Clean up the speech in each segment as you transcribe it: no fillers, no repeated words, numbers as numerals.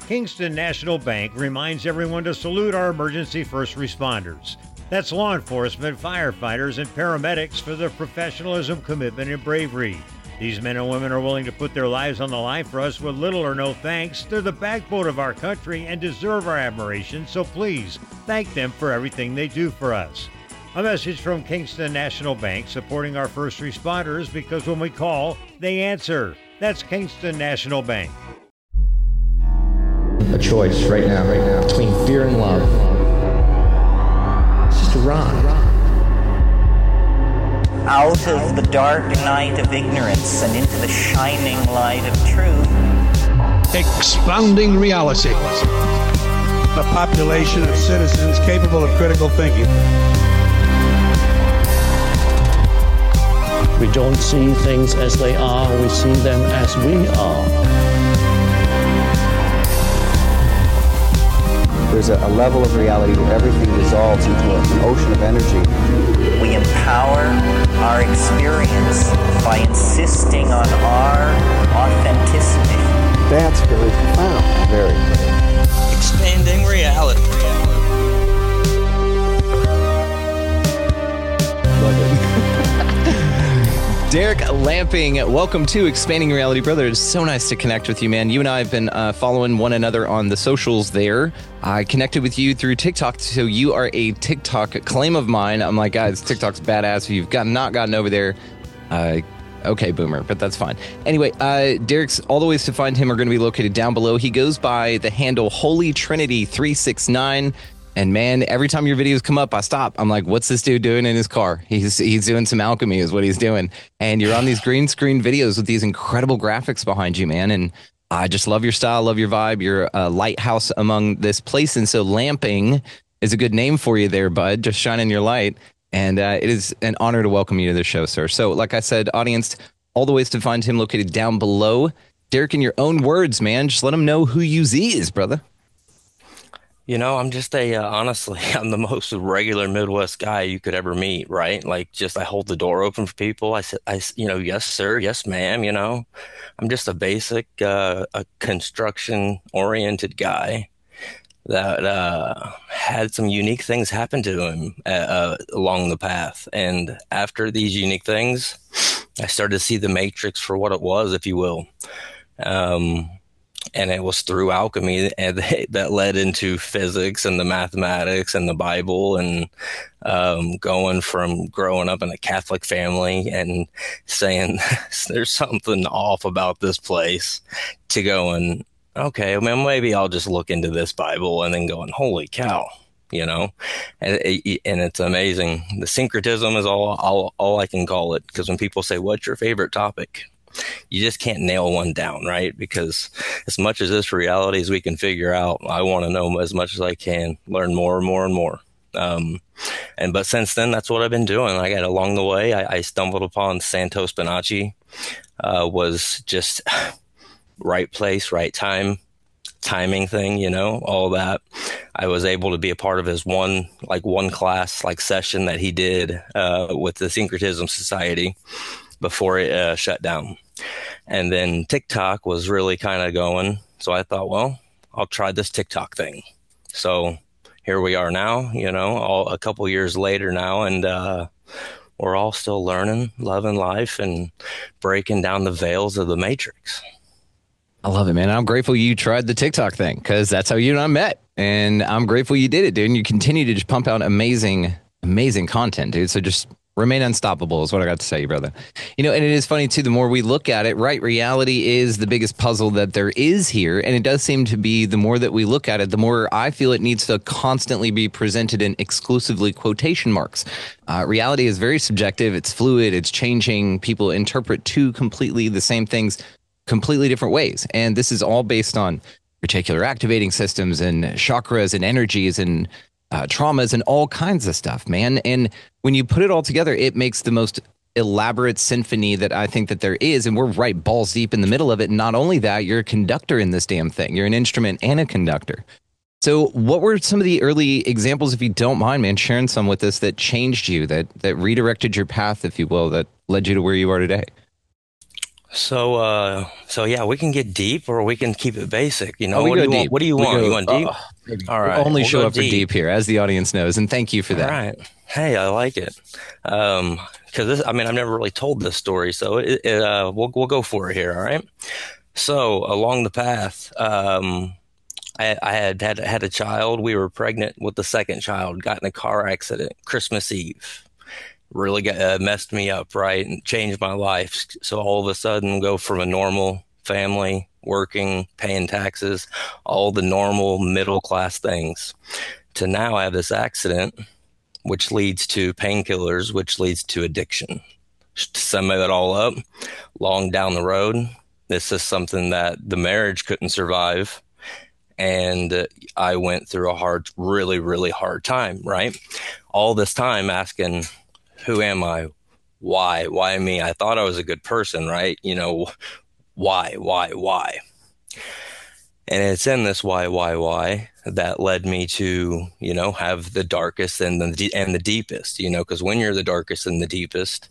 Kingston National Bank reminds everyone to salute our emergency first responders. That's law enforcement, firefighters, and paramedics for their professionalism, commitment, and bravery. These men and women are willing to put their lives on the line for us with little or no thanks. They're the backbone of our country and deserve our admiration, so please thank them for everything they do for us. A message from Kingston National Bank supporting our first responders, because when we call, they answer. That's Kingston National Bank. A choice right now, between fear and love. It's just a rock. Out of the dark night of ignorance and into the shining light of truth. Expounding reality. A population of citizens capable of critical thinking. We don't see things as they are, we see them as we are. There's a level of reality where everything dissolves into an ocean of energy. We empower our experience by insisting on our authenticity. That's very profound. Very. Expanding reality. Love it. Derek Lamping, welcome to Expanding Reality, brother. It's so nice to connect with you, man. You and I have been following one another on the socials there. I connected with you through TikTok, so you are a TikTok claim of mine. I'm like, guys, TikTok's badass. If you've not gotten over there, okay, boomer, but that's fine. Anyway, Derek's, all the ways to find him are going to be located down below. He goes by the handle Holy Trinity 369. And man, every time your videos come up, I stop. I'm like, what's this dude doing in his car? He's doing some alchemy is what he's doing. And you're on these green screen videos with these incredible graphics behind you, man. And I just love your style, love your vibe. You're a lighthouse among this place. And so Lamping is a good name for you there, bud. Just shining your light. And it is an honor to welcome you to the show, sir. So like I said, audience, all the ways to find him located down below. Derek, in your own words, man, just let him know who you is, brother. You know, I'm just honestly, I'm the most regular Midwest guy you could ever meet, right? Like, just I hold the door open for people. I said, yes, sir, yes, ma'am, I'm just a basic, a construction-oriented guy that had some unique things happen to him along the path. And after these unique things, I started to see the Matrix for what it was, if you will. And it was through alchemy and that led into physics and the mathematics and the Bible, and going from growing up in a Catholic family and saying there's something off about this place to going, okay, maybe I'll just look into this Bible, and then going, holy cow, and it's amazing. The syncretism is all I can call it, because when people say, what's your favorite topic? You just can't nail one down, right? Because as much as this reality as we can figure out, I want to know as much as I can, learn more and more and more. But since then, that's what I've been doing. I got along the way, I stumbled upon Santo Spinaci, was just right place, right time, timing thing, all that. I was able to be a part of his one class, session that he did with the Syncretism Society before it shut down. And then TikTok was really kind of going. So I thought, well, I'll try this TikTok thing. So here we are now, a couple years later now. And we're all still learning, loving life, and breaking down the veils of the Matrix. I love it, man. I'm grateful you tried the TikTok thing, because that's how you and I met. And I'm grateful you did it, dude. And you continue to just pump out amazing content, dude. So just remain unstoppable is what I got to say, brother. And it is funny, too, the more we look at it, right? Reality is the biggest puzzle that there is here. And it does seem to be, the more that we look at it, the more I feel it needs to constantly be presented in exclusively quotation marks. Reality is very subjective. It's fluid. It's changing. People interpret two completely the same things completely different ways. And this is all based on reticular activating systems and chakras and energies and traumas and all kinds of stuff, man. And when you put it all together, it makes the most elaborate symphony that I think that there is. And we're right balls deep in the middle of it. And not only that, you're a conductor in this damn thing. You're an instrument and a conductor. So what were some of the early examples, if you don't mind, man, sharing some with us that changed you, that redirected your path, if you will, that led you to where you are today? So yeah, we can get deep or we can keep it basic. You know, Oh, we what do go you want? deep. What do you We want? go, You want deep? baby. All We'll right, only we'll show go up for deep here, as the audience knows, and thank you for All that. right. Hey, I like it. Because I mean, I've never really told this story, so we'll go for it here. All right. So along the path, I had a child. We were pregnant with the second child. Got in a car accident Christmas Eve. Really messed me up, right, and changed my life. So all of a sudden, go from a normal family, working, paying taxes, all the normal middle class things, to now I have this accident, which leads to painkillers, which leads to addiction. To sum it all up, long down the road, this is something that the marriage couldn't survive. And I went through a really, really hard time, right? All this time asking, who am I? Why? Why me? I thought I was a good person, right? You know, why? And it's in this why that led me to, you know, have the darkest and the deepest, you know, because when you're the darkest and the deepest,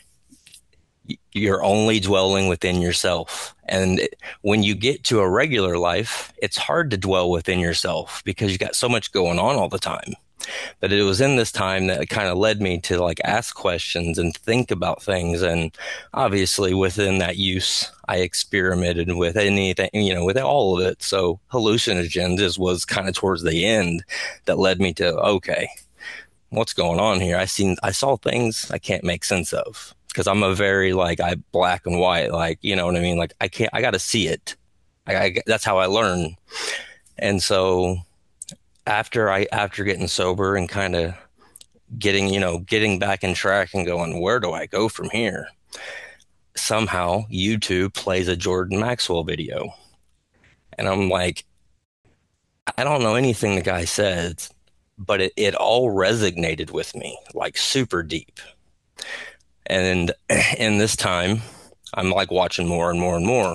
you're only dwelling within yourself. And when you get to a regular life, it's hard to dwell within yourself because you got so much going on all the time. But it was in this time that it kind of led me to like ask questions and think about things. And obviously within that use, I experimented with anything, you know, with all of it. So hallucinogens was kind of towards the end that led me to, okay, what's going on here? I saw things I can't make sense of because I'm a very I black and white, like, you know what I mean? Like I got to see it. That's how I learn. And so after getting sober and kind of getting back in track and going, where do I go from here? Somehow YouTube plays a Jordan Maxwell video. And I'm like, I don't know anything the guy said, but it all resonated with me, like super deep. And in this time, I'm like watching more and more and more.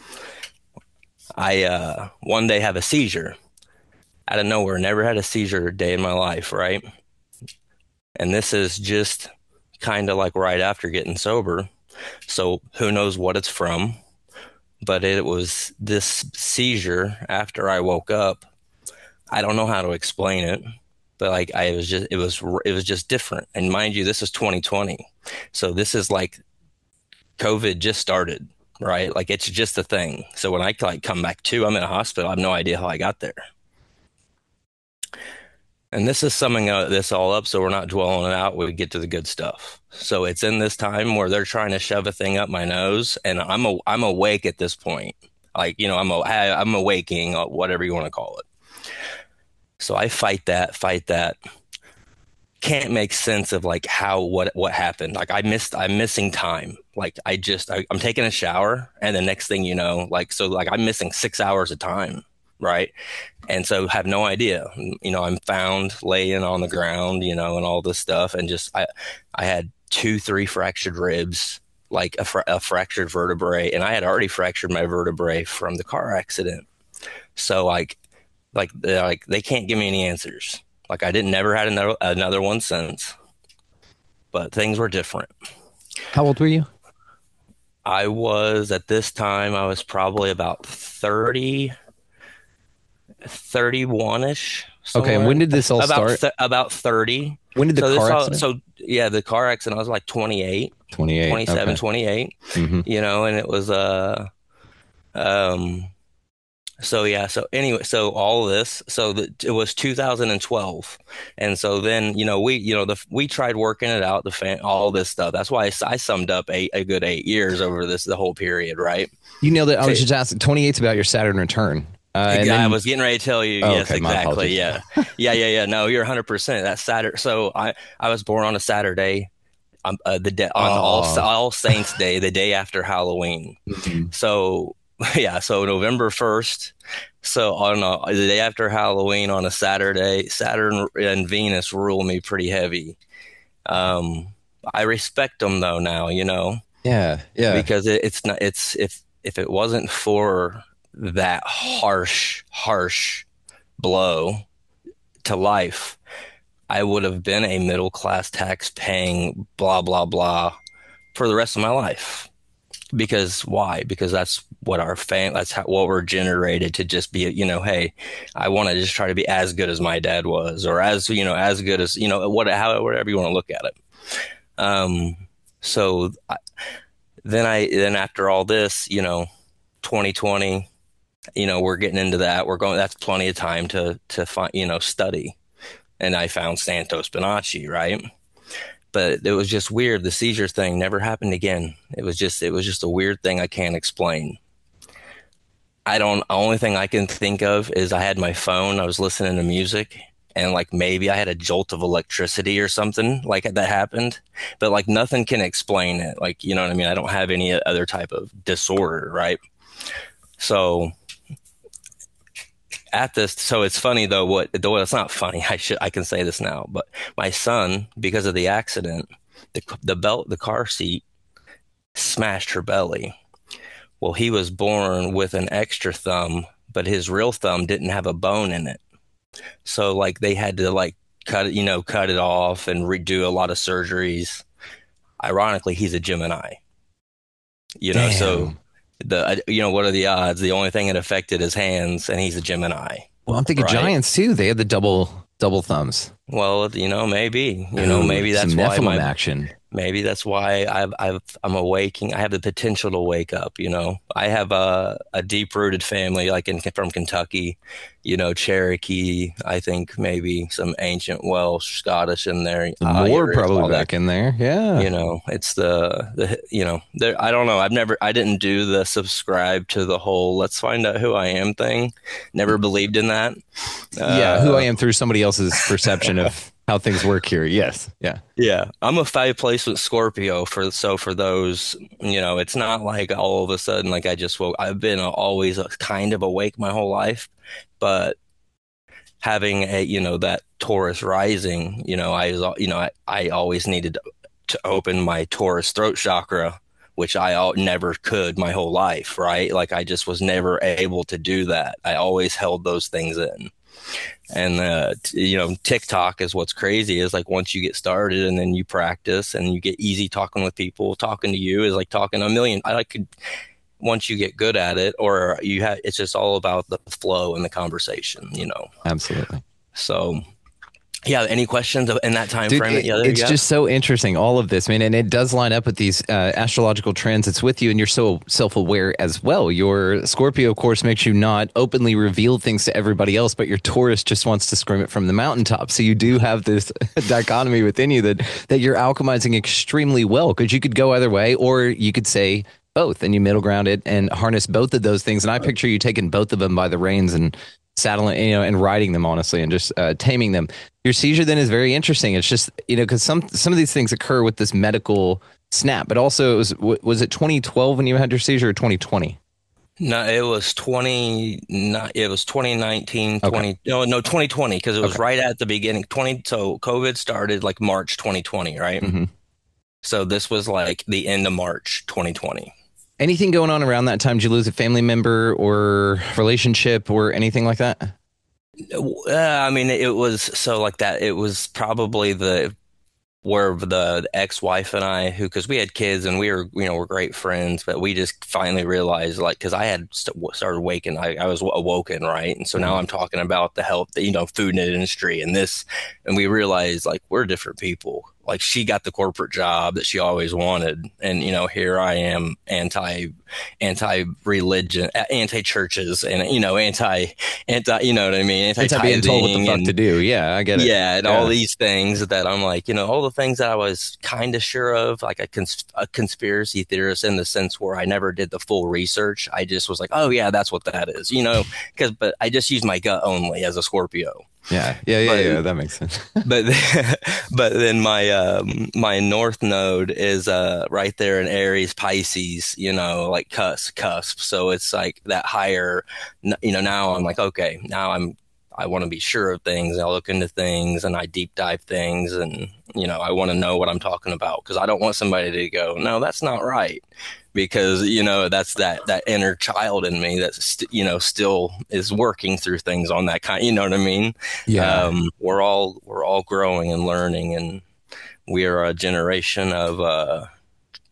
I one day have a seizure out of nowhere. Never had a seizure a day in my life, right? And this is just kind of like right after getting sober. So who knows what it's from, but it was this seizure after I woke up. I don't know how to explain it, but like it was just different. And mind you, this is 2020. So this is like COVID just started, right? Like it's just a thing. So when I like come back to, I'm in a hospital. I have no idea how I got there. And this is summing this all up, so we're not dwelling it out. We get to the good stuff. So it's in this time where they're trying to shove a thing up my nose, and I'm awake at this point. Like, you know, I'm awaking, whatever you want to call it. So I fight that. Can't make sense of like what happened. Like I'm missing time. Like I'm taking a shower, and the next thing you know, I'm missing 6 hours of time. Right. And so have no idea, you know, I'm found laying on the ground, you know, and all this stuff. And just, I had 2-3 fractured ribs, like a fractured vertebrae. And I had already fractured my vertebrae from the car accident. So like they can't give me any answers. Like I never had another one since, but things were different. How old were you? At this time, I was probably about 31-ish. Okay, and when did this all start? About 30. When did the car accident? So yeah, the car accident, I was like 28, 27, okay. 28, you know, and it was, so yeah, so anyway, so all of this, it was 2012. And so then, you know, we tried working it out, all this stuff. That's why I summed up a good 8 years over the whole period, right? You nailed it. I was just asking, 28's about your Saturn return. I was getting ready to tell you. Oh, yes, okay, exactly. Yeah. No, you're 100%. That's Saturday. So I was born on a Saturday, All Saints Day, the day after Halloween. Mm-hmm. So yeah, so November 1st. So on the day after Halloween on a Saturday, Saturn and Venus rule me pretty heavy. I respect them though now, you know. Yeah. Because it's not. If it wasn't for that harsh blow to life, I would have been a middle class tax paying blah blah blah for the rest of my life. Because why? Because that's what what we're generated to just be, hey, I want to just try to be as good as my dad was, or as good as, whatever you want to look at it. So then after all this, 2020, we're getting into that. That's plenty of time to find, study. And I found Santo Spinaci, right? But it was just weird. The seizure thing never happened again. It was just a weird thing I can't explain. The only thing I can think of is I had my phone, I was listening to music, and like maybe I had a jolt of electricity or something like that happened, but like nothing can explain it. Like, you know what I mean? I don't have any other type of disorder, right? So so it's funny though, it's not funny. I can say this now, but my son, because of the accident, the car seat smashed her belly. Well, he was born with an extra thumb, but his real thumb didn't have a bone in it. So like they had to like cut it off and redo a lot of surgeries. Ironically, he's a Gemini, Damn. So what are the odds? The only thing it affected his hands, and he's a Gemini. Well, I'm thinking right? Giants too. They had the double thumbs. Well, maybe, maybe that's why Nephilim action. Maybe that's why I'm awaking. I have the potential to wake up. I have a deep rooted family, like from Kentucky, Cherokee. I think maybe some ancient Welsh, Scottish in there. More probably back in there. Yeah. It's I don't know. I didn't do the subscribe to the whole let's find out who I am thing. Never believed in that. Who I am through somebody else's perception of how things work here. Yes. Yeah. Yeah. I'm a 5 placement Scorpio for those, it's not like all of a sudden, like I just woke. I've been always kind of awake my whole life, but having that Taurus rising, I always needed to open my Taurus throat chakra, which I never could my whole life. Right. Like I just was never able to do that. I always held those things in. And, TikTok is what's crazy is like once you get started and then you practice and you get easy talking with people, talking to you is like talking a million. Once you get good at it it's just all about the flow and the conversation, Absolutely. So yeah. Any questions in that time frame? It's just so interesting, all of this, man. And it does line up with these astrological trends. It's with you, and you're so self-aware as well. Your Scorpio, of course, makes you not openly reveal things to everybody else, but your Taurus just wants to scream it from the mountaintop. So you do have this dichotomy within you that you're alchemizing extremely well, because you could go either way, or you could say both, and you middle ground it and harness both of those things. And I picture you taking both of them by the reins and saddling, and riding them, honestly, and just taming them. Your seizure then is very interesting. It's just, because some of these things occur with this medical snap, but also was it 2012 when you had your seizure, or 2020? No, it was 2019, Okay. 2020, because it was Okay. right at the beginning. So COVID started like March 2020, right? Mm-hmm. So this was like the end of March 2020. Anything going on around that time? Did you lose a family member or relationship or anything like that? It was so like that. It was probably where the ex-wife and I, because we had kids and we were, we're great friends, but we just finally realized, like, because I had started waking, I was awoken, right? And so now I'm talking about the health, food industry and this, and we realized, like, we're different people. Like, she got the corporate job that she always wanted, and here I am, anti-religion, anti-churches, and anti, you know what I mean, Anti being told what the fuck to do. Yeah, I get it. Yeah, and all these things that I'm like, all the things that I was kind of sure of, like a conspiracy theorist in the sense where I never did the full research. I just was like, oh yeah, that's what that is, but I just use my gut only as a Scorpio. Yeah. That makes sense. but then my North Node is right there in Aries, Pisces, like cusp. So it's like that higher, now I'm like, okay, now I want to be sure of things. I look into things and I deep dive things, and I want to know what I'm talking about, because I don't want somebody to go, no, that's not right, because that's that inner child in me that's still is working through things on that kind. You know what I mean? Yeah. We're all growing and learning, and we are a generation of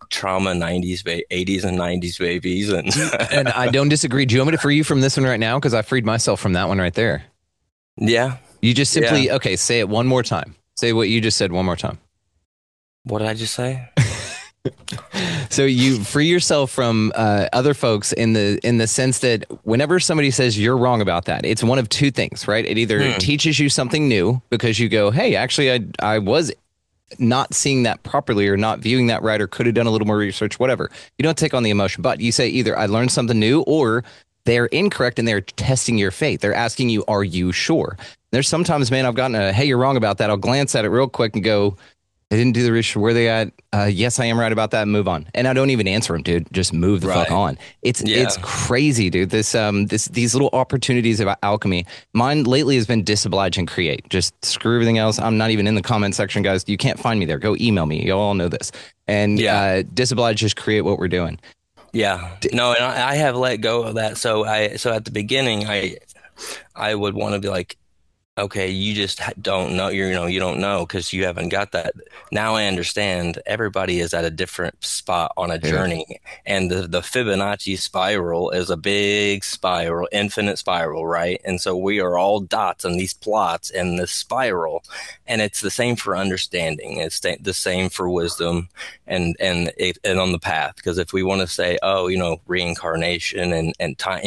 trauma 80s and 90s babies. And I don't disagree. Do you want me to free you from this one right now? Because I freed myself from that one right there. Yeah. You just simply, okay, say it one more time. Say what you just said one more time. What did I just say? So you free yourself from other folks in the sense that whenever somebody says you're wrong about that, it's one of two things, right? It either teaches you something new because you go, hey, actually, I was not seeing that properly or not viewing that right, or could have done a little more research, whatever. You don't take on the emotion, but you say either I learned something new or they're incorrect and they're testing your faith. They're asking you, are you sure? There's sometimes, man, I've gotten a, hey, you're wrong about that. I'll glance at it real quick and go, I didn't do the research. Where they at? Yes, I am right about that. Move on. And I don't even answer them, dude. Just move the fuck on. It's crazy, dude. These little opportunities about alchemy. Mine lately has been disoblige and create. Just screw everything else. I'm not even in the comment section, guys. You can't find me there. Go email me. You all know this. And disoblige, just create what we're doing. Yeah. No, and I have let go of that. So at the beginning, I would want to be like, okay, you just don't know. You don't know because you haven't got that. Now I understand. Everybody is at a different spot on a journey, and the Fibonacci spiral is a big spiral, infinite spiral, right? And so we are all dots on these plots in this spiral, and it's the same for understanding. It's the same for wisdom, and on the path. Because if we want to say, reincarnation and time,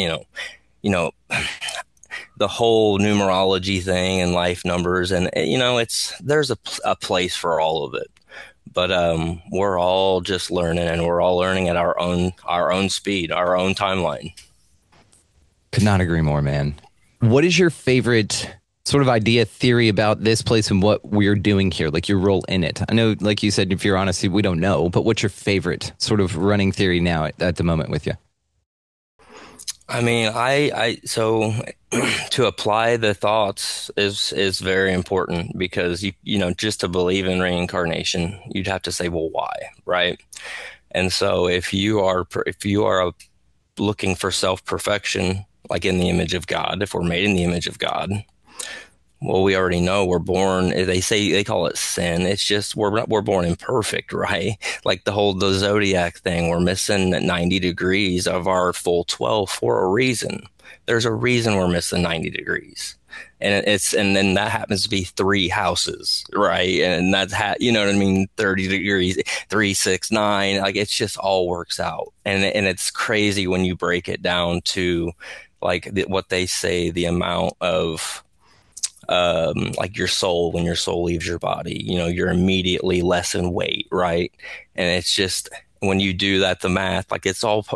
the whole numerology thing and life numbers, and there's a place for all of it, but we're all just learning, and we're all learning at our own speed, our own timeline. Could not agree more, man. What is your favorite sort of idea, theory about this place and what we're doing here, like your role in it? I know, like you said, if you're honest, we don't know, but what's your favorite sort of running theory now at the moment with you? I mean, so to apply the thoughts is very important, because just to believe in reincarnation, you'd have to say, well, why, right? And so if you are looking for self-perfection, like in the image of God, if we're made in the image of God, well, we already know we're born. They call it sin. It's just we're born imperfect, right? Like the zodiac thing. We're missing 90 degrees of our full 12 for a reason. There's a reason we're missing 90 degrees, and then that happens to be 3 houses, right? And that's 30 degrees, 3, 6, 9. Like it just all works out, and it's crazy when you break it down to like what they say, the amount of like your soul, when your soul leaves your body, you're immediately less in weight, right? And it's just, when you do that, the math, like it's all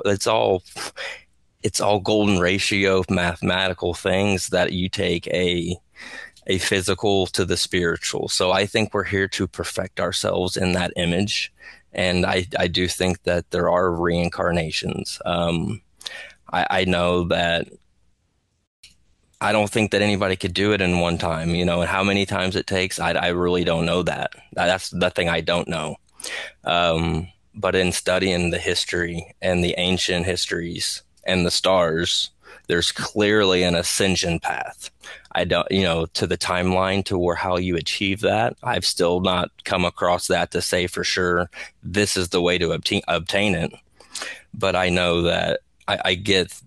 golden ratio of mathematical things that you take a physical to the spiritual. So I think we're here to perfect ourselves in that image. And I do think that there are reincarnations. I know that I don't think that anybody could do it in one time, and how many times it takes, I really don't know that. That's the thing I don't know. But in studying the history and the ancient histories and the stars, there's clearly an ascension path. I don't, to the timeline to how you achieve that. I've still not come across that to say for sure this is the way to obtain it. But I know that I get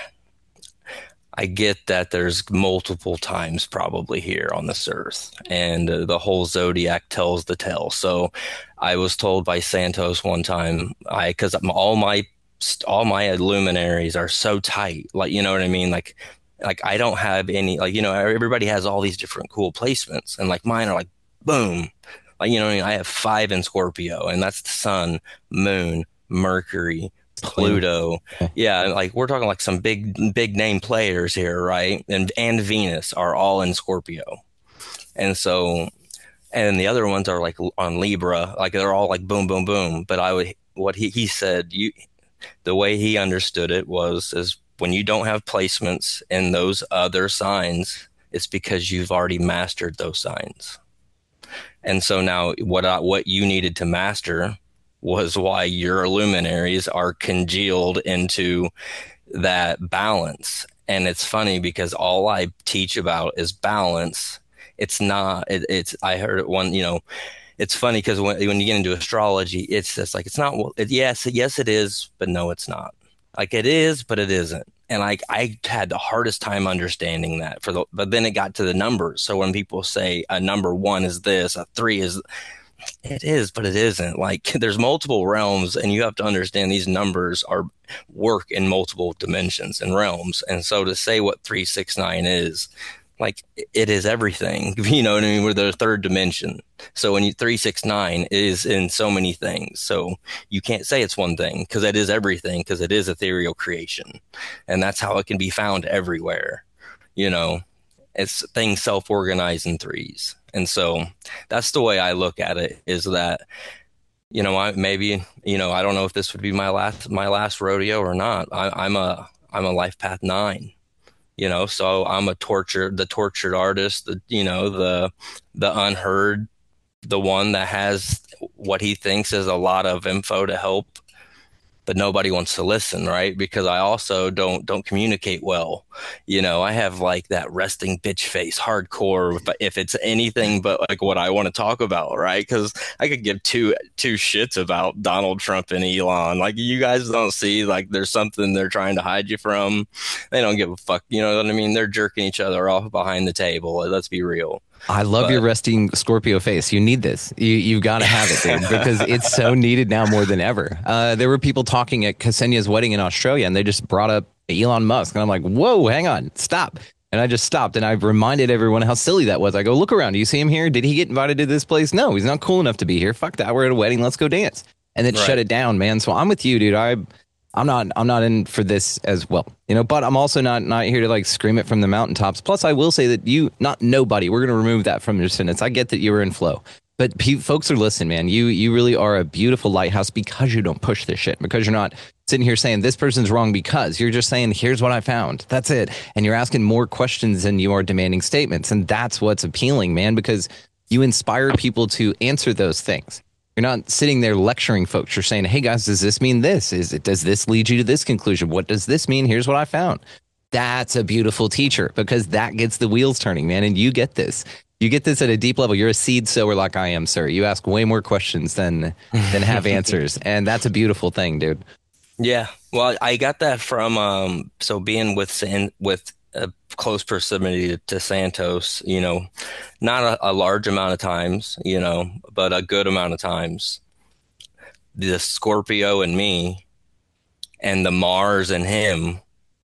that there's multiple times probably here on this earth, and the whole zodiac tells the tale. So I was told by Santos one time, because all my luminaries are so tight, like, you know what I mean? Like I don't have any, like, everybody has all these different cool placements, and like mine are like, boom. Like, what I mean? I have 5 in Scorpio, and that's the sun, moon, Mercury, Pluto. Yeah, like we're talking like some big name players here, right? And Venus are all in Scorpio. And so, and the other ones are like on Libra, like they're all like boom, boom, boom. But what he said, the way he understood it is when you don't have placements in those other signs, it's because you've already mastered those signs. And so now what you needed to master was why your luminaries are congealed into that balance. And it's funny because all I teach about is balance. It's not, I heard it one, it's funny because when you get into astrology, it's just like, it's not, yes, it is, but no, it's not. Like it is, but it isn't. And like I had the hardest time understanding that but then it got to the numbers. So when people say a number 1 is this, a 3 is, it is, but it isn't. Like there's multiple realms, and you have to understand these numbers are work in multiple dimensions and realms. And so to say what 369 is, like it is everything, you know what I mean? We're the third dimension. So when 369 is in so many things. So you can't say it's one thing because it is everything, because it is ethereal creation. And that's how it can be found everywhere. You know, it's things self-organize in threes. And so that's the way I look at it, is that, you know, I don't know if this would be my last rodeo or not. I'm a life path 9. You know, so I'm the tortured artist, the unheard, the one that has what he thinks is a lot of info to help, but nobody wants to listen, right? Because I also don't communicate well. You know, I have like that resting bitch face, hardcore, but if it's anything but like what I want to talk about, right? Because I could give two shits about Donald Trump and Elon. Like, you guys don't see, like, there's something they're trying to hide you from. They don't give a fuck. You know what I mean? They're jerking each other off behind the table. Let's be real. I love your resting Scorpio face. You need this. You've got to have it, dude, because it's so needed now more than ever. There were people talking at Ksenia's wedding in Australia, and they just brought up Elon Musk. And I'm like, whoa, hang on, stop. And I just stopped, and I reminded everyone how silly that was. I go, look around. Do you see him here? Did he get invited to this place? No, he's not cool enough to be here. Fuck that. We're at a wedding. Let's go dance. And then shut it down, man. So I'm with you, dude. I'm not in for this as well, you know, but I'm also not here to like scream it from the mountaintops. Plus, I will say that nobody, we're going to remove that from your sentence. I get that you were in flow, but folks are listening, man. You really are a beautiful lighthouse because you don't push this shit, because you're not sitting here saying this person's wrong, because you're just saying, here's what I found. That's it. And you're asking more questions than you are demanding statements. And that's what's appealing, man, because you inspire people to answer those things. You're not sitting there lecturing folks. You're saying, hey, guys, does this mean this? Does this lead you to this conclusion? What does this mean? Here's what I found. That's a beautiful teacher, because that gets the wheels turning, man. And you get this. You get this at a deep level. You're a seed sower like I am, sir. You ask way more questions than have answers. And that's a beautiful thing, dude. Yeah. Well, I got that from so being with a close proximity to Santos, you know, not a large amount of times, you know, but a good amount of times. The Scorpio and me and the Mars and him,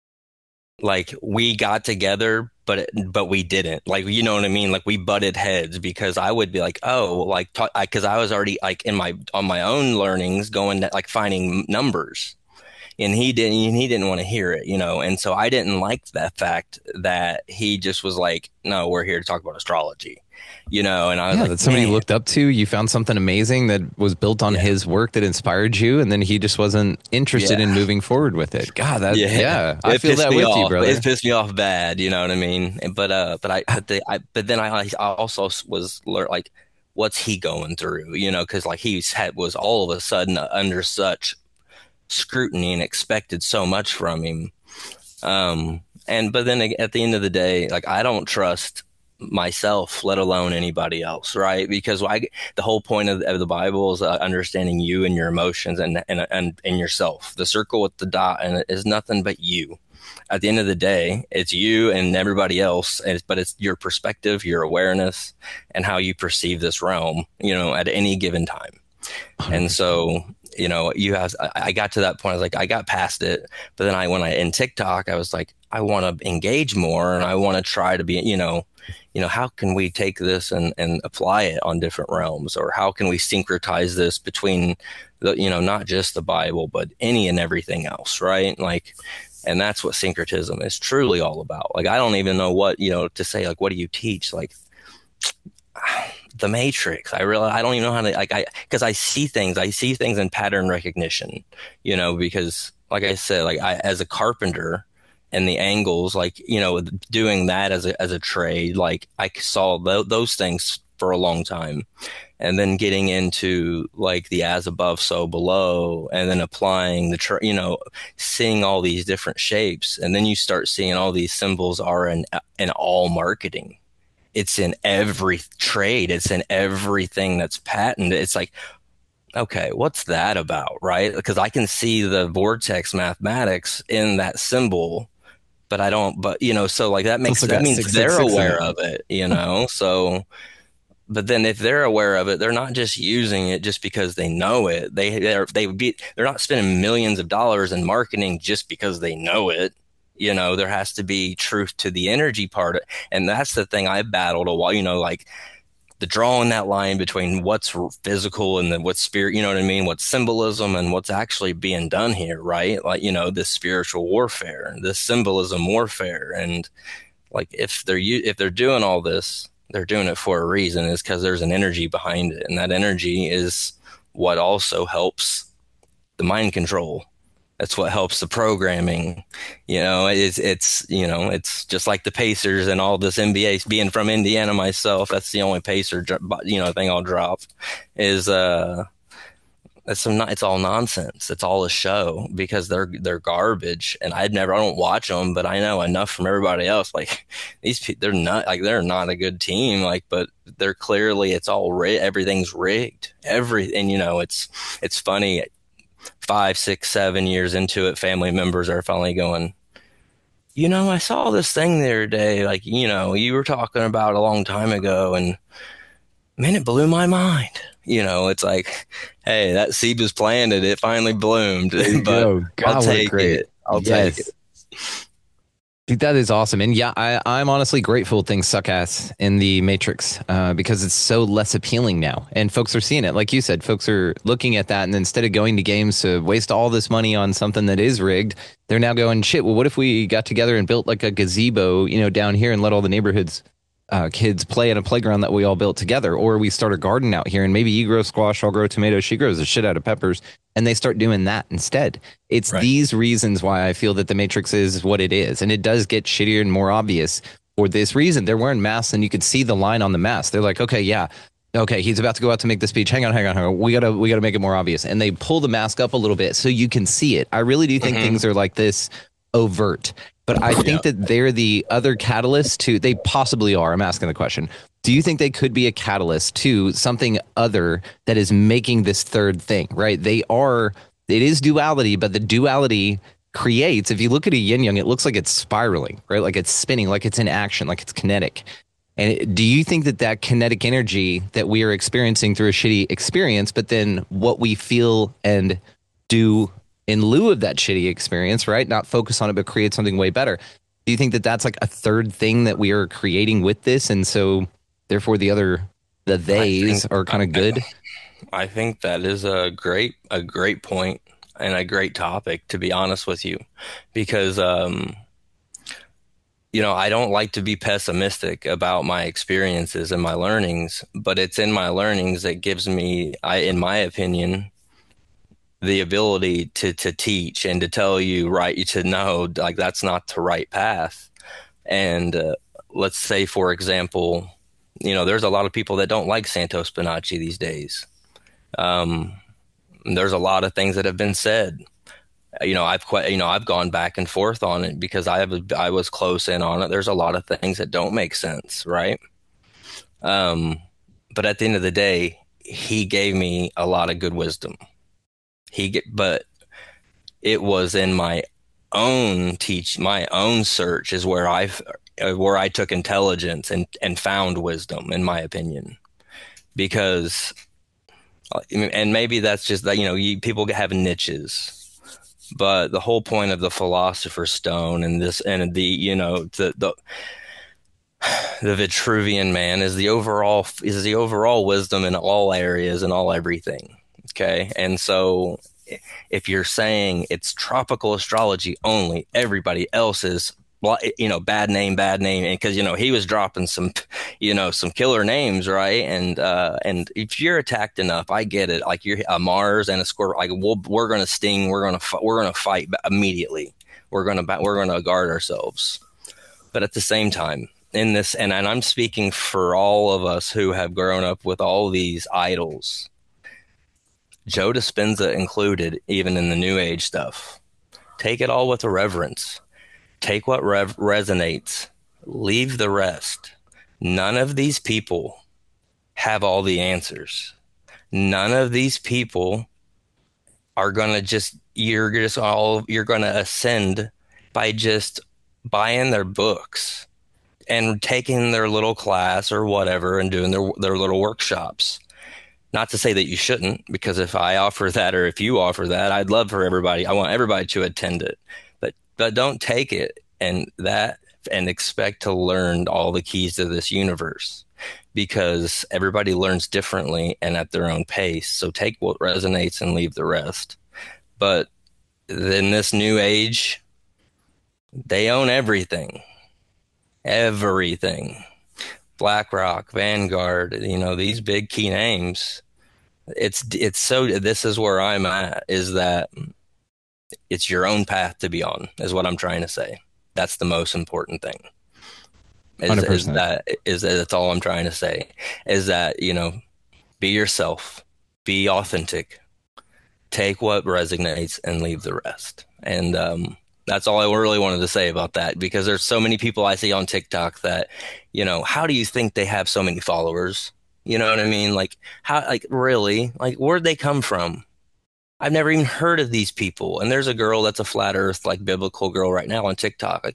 like, we got together, but we didn't. Like, you know what I mean? Like, we butted heads, because I would be like, oh, like, because I was already like on my own learnings, going to, like, finding numbers. And he didn't want to hear it, you know. And so I didn't like that fact that he just was like, no, we're here to talk about astrology, you know. And I was like, that somebody looked up to. You found something amazing that was built on his work that inspired you, and then he just wasn't interested in moving forward with it. God, I feel that with you, brother. It pissed me off bad, you know what I mean? But then I also was like, what's he going through, you know? Because like was all of a sudden under such scrutiny and expected so much from him. But then at the end of the day, like, I don't trust myself, let alone anybody else, right? Because the whole point of the Bible is understanding you and your emotions and yourself. The circle with the dot and it is nothing but you. At the end of the day, it's you and everybody else, but it's your perspective, your awareness, and how you perceive this realm, you know, at any given time. And so, you know, I got to that point. I was like, I got past it. But then when in TikTok, I was like, I want to engage more, and I want to try to be, you know, how can we take this and apply it on different realms, or how can we syncretize this between not just the Bible, but any and everything else, right? Like, and that's what syncretism is truly all about. Like, I don't even know what, to say, like, what do you teach? Like, the Matrix. I don't even know how to, because I see things in pattern recognition, because like I said, like as a carpenter and the angles, like, doing that as a trade, like I saw those things for a long time, and then getting into like the as above, so below, and then applying seeing all these different shapes. And then you start seeing all these symbols are in all marketing. it's in every trade. It's in everything that's patented. It's like, okay, what's that about, right? Because I can see the vortex mathematics in that symbol, but I don't, but so like that means they're aware of it, so, but then if they're aware of it, they're not just using it just because they know it. They're not spending millions of dollars in marketing just because they know it. There has to be truth to the energy part. And that's the thing I battled a while, like the drawing that line between what's physical and then what's spirit, you know what I mean? What's symbolism and what's actually being done here, right? Like, this spiritual warfare, this symbolism warfare. And like, if they're doing all this, they're doing it for a reason, is because there's an energy behind it. And that energy is what also helps the mind control. That's what helps the programming. It's just like the Pacers and all this NBA. Being from Indiana myself, that's the only Pacer, thing I'll drop. Is it's all nonsense. It's all a show because they're garbage. And I don't watch them, but I know enough from everybody else. Like these people, they're not a good team. Like, but they're clearly, it's all everything's rigged. It's funny. 5, 6, 7 years into it, family members are finally going, I saw this thing the other day, like, you were talking about a long time ago, and man, it blew my mind. It's like, hey, that seed was planted, it finally bloomed. But I'll take it. I'll take it. Dude, that is awesome. And yeah, I'm honestly grateful things suck ass in the Matrix because it's so less appealing now. And folks are seeing it. Like you said, folks are looking at that. And instead of going to games to waste all this money on something that is rigged, they're now going, shit, well, what if we got together and built like a gazebo, down here and let all the neighborhoods kids play at a playground that we all built together? Or we start a garden out here and maybe you grow squash, I'll grow tomatoes, she grows the shit out of peppers. And they start doing that instead. It's right. These reasons why I feel that the Matrix is what it is. And it does get shittier and more obvious for this reason. They're wearing masks and you can see the line on the mask. They're like, okay, yeah. Okay, he's about to go out to make the speech. Hang on. We gotta make it more obvious. And they pull the mask up a little bit so you can see it. I really do think things are like this overt. But I think that they're the other catalyst to, they possibly are. I'm asking the question. Do you think they could be a catalyst to something other that is making this third thing, right? It is duality, but the duality creates, if you look at a yin yang, it looks like it's spiraling, right? Like it's spinning, like it's in action, like it's kinetic. And do you think that kinetic energy that we are experiencing through a shitty experience, but then what we feel and do in lieu of that shitty experience, right? Not focus on it, but create something way better. Do you think that that's like a third thing that we are creating with this? And so therefore the theys are kind of good. I think that is a great point and a great topic, to be honest with you, because, I don't like to be pessimistic about my experiences and my learnings, but it's in my learnings that gives me, in my opinion, the ability to teach and to tell you, right, to know, like, that's not the right path. And let's say, for example, there's a lot of people that don't like Santo Spinaci these days. There's a lot of things that have been said. I've gone back and forth on it because I was close in on it. There's a lot of things that don't make sense, right? But at the end of the day, he gave me a lot of good wisdom. But it was in my own my own search is where I took intelligence and found wisdom, in my opinion, because, and maybe that's just that, people have niches, but the whole point of the Philosopher's Stone and this, and the Vitruvian Man is the overall wisdom in all areas and all everything. Okay. And so if you're saying it's tropical astrology only, everybody else is, bad name. And cause, he was dropping some killer names. Right. And if you're attacked enough, I get it. Like you're a Mars and a Scorpio, like we're going to sting. We're going to fight immediately. We're going to guard ourselves. But at the same time, in this, and I'm speaking for all of us who have grown up with all these idols, Joe Dispenza included, even in the New Age stuff. Take it all with a reverence. Take what resonates. Leave the rest. None of these people have all the answers. None of these people are going to you're going to ascend by just buying their books and taking their little class or whatever and doing their little workshops. Not to say that you shouldn't, because if I offer that or if you offer that, I'd love for everybody. I want everybody to attend it, but don't take it and expect to learn all the keys to this universe, because everybody learns differently and at their own pace. So take what resonates and leave the rest. But in this new age, they own everything. Everything. BlackRock, Vanguard, these big key names. This is where I'm at, is that it's your own path to be on, is what I'm trying to say. That's the most important thing. 100%. That's all I'm trying to say, is that, be yourself, be authentic, take what resonates and leave the rest. And, that's all I really wanted to say about that, because there's so many people I see on TikTok that, how do you think they have so many followers? You know what I mean? Really? Where'd they come from? I've never even heard of these people. And there's a girl that's a flat earth, biblical girl right now on TikTok,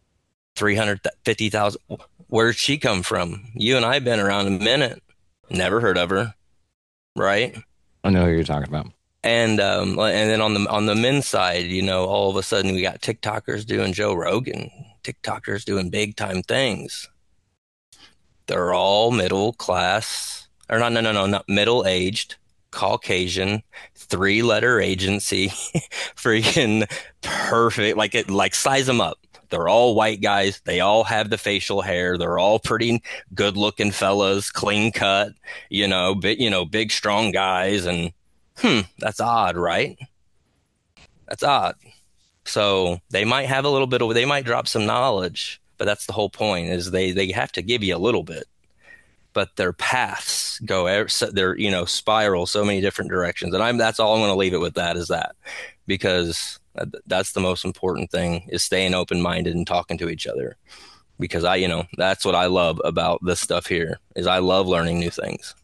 350,000. Where'd she come from? You and I have been around a minute. Never heard of her. Right? I know who you're talking about. And then on the men's side, all of a sudden we got TikTokers doing Joe Rogan, TikTokers doing big time things. They're all middle class, or not middle aged, Caucasian, 3-letter agency, freaking perfect. Size them up. They're all white guys. They all have the facial hair. They're all pretty good looking fellas, clean cut, big strong guys. And that's odd, right? That's odd. So they might have they might drop some knowledge, but that's the whole point, is they have to give you a little bit, but their paths they're, spiral so many different directions. And that's all I'm going to leave it with, because that's the most important thing, is staying open-minded and talking to each other, because that's what I love about this stuff here, is I love learning new things.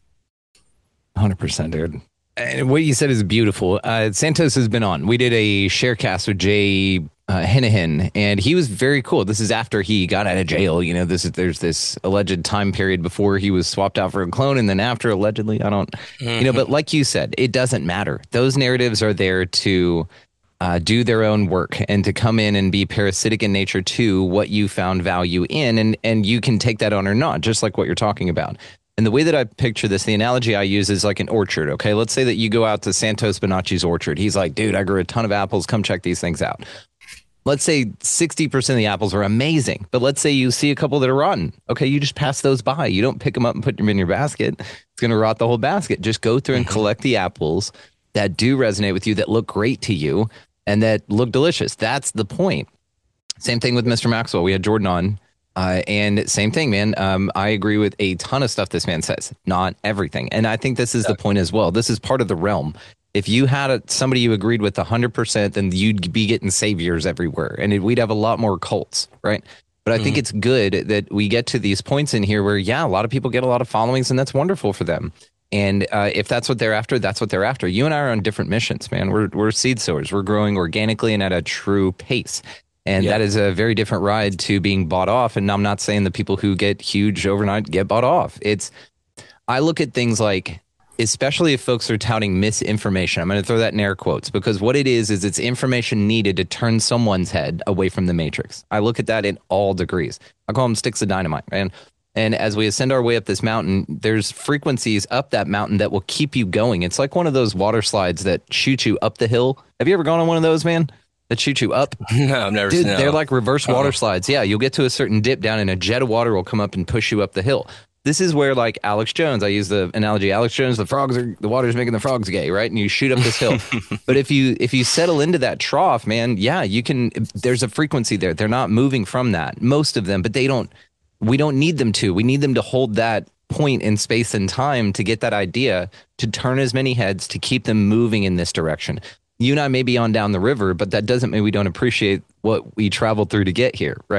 100%, dude. And what you said is beautiful. Santos has been on. We did a sharecast with Jay Hennihan, and he was very cool. This is after he got out of jail. There's this alleged time period before he was swapped out for a clone, and then after, allegedly. I don't, but like you said, it doesn't matter. Those narratives are there to do their own work and to come in and be parasitic in nature to what you found value in, and you can take that on or not, just like what you're talking about. And the way that I picture this, the analogy I use is like an orchard, okay? Let's say that you go out to Santos Bonacci's orchard. He's like, dude, I grew a ton of apples. Come check these things out. Let's say 60% of the apples are amazing, but let's say you see a couple that are rotten. Okay, you just pass those by. You don't pick them up and put them in your basket. It's going to rot the whole basket. Just go through and collect the apples that do resonate with you, that look great to you, and that look delicious. That's the point. Same thing with Mr. Maxwell. We had Jordan on. And same thing, man. I agree with a ton of stuff this man says, not everything. And I think this is the point as well. This is part of the realm. If you had somebody you agreed with 100%, then you'd be getting saviors everywhere, and we'd have a lot more cults, right? But I think it's good that we get to these points in here where, a lot of people get a lot of followings, and that's wonderful for them. And if that's what they're after, that's what they're after. You and I are on different missions, man. We're seed sowers. We're growing organically and at a true pace. And that is a very different ride to being bought off. And I'm not saying the people who get huge overnight get bought off. I look at things like, especially if folks are touting misinformation, I'm going to throw that in air quotes, because what it is it's information needed to turn someone's head away from the matrix. I look at that in all degrees. I call them sticks of dynamite, man. And as we ascend our way up this mountain, there's frequencies up that mountain that will keep you going. It's like one of those water slides that shoot you up the hill. Have you ever gone on one of those, man? That shoot you up? No, I've never seen that. They're like reverse water slides. Yeah, you'll get to a certain dip down and a jet of water will come up and push you up the hill. This is where, like Alex Jones, I use the analogy, Alex Jones, the water's making the frogs gay, right? And you shoot up this hill. But if you settle into that trough, man, you can, there's a frequency there. They're not moving from that, most of them, but we don't need them to. We need them to hold that point in space and time to get that idea, to turn as many heads, to keep them moving in this direction. You and I may be on down the river, but that doesn't mean we don't appreciate what we traveled through to get here, right?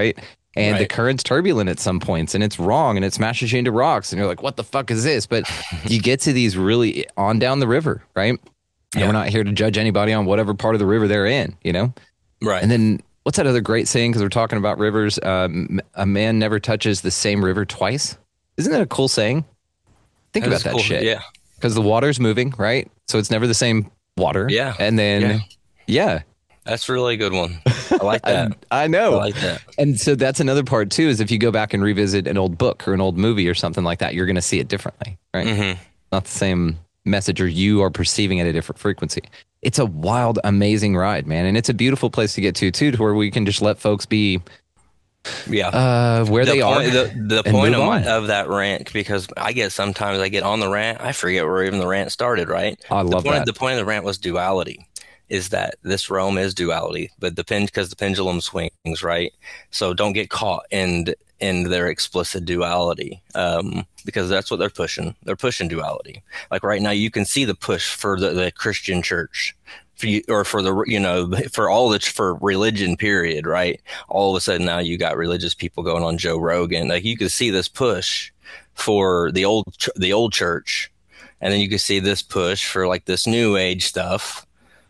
and the Right. current's turbulent at some points, and it's wrong, and it smashes you into rocks, and you're like, what the fuck is this? But you get to these really on down the river, right? And Yeah. we're not here to judge anybody on whatever part of the river they're in, you know? Right. And then what's that other great saying? Because we're talking about rivers. A man never touches the same river twice. Isn't that a cool saying? Think That's about that cool. shit. Yeah. Because the water's moving, right? So it's never the same water. Yeah. And then, yeah. That's a really good one. I like that. I know. I like that. And so that's another part too, is if you go back and revisit an old book or an old movie or something like that, you're going to see it differently, right? Mm-hmm. Not the same message, or you are perceiving at a different frequency. It's a wild, amazing ride, man. And it's a beautiful place to get to where we can just let folks be where they are. The point of that rant, because sometimes I get on the rant, I forget where even the rant started, right? I love that. The point of the rant was duality, is that this realm is duality, but because the pendulum swings, right? So don't get caught in their explicit duality, because that's what they're pushing. They're pushing duality. Like right now, you can see the push for the Christian church, for religion, period, right? All of a sudden now you got religious people going on Joe Rogan. Like you can see this push for the old church, and then you can see this push for like this new age stuff.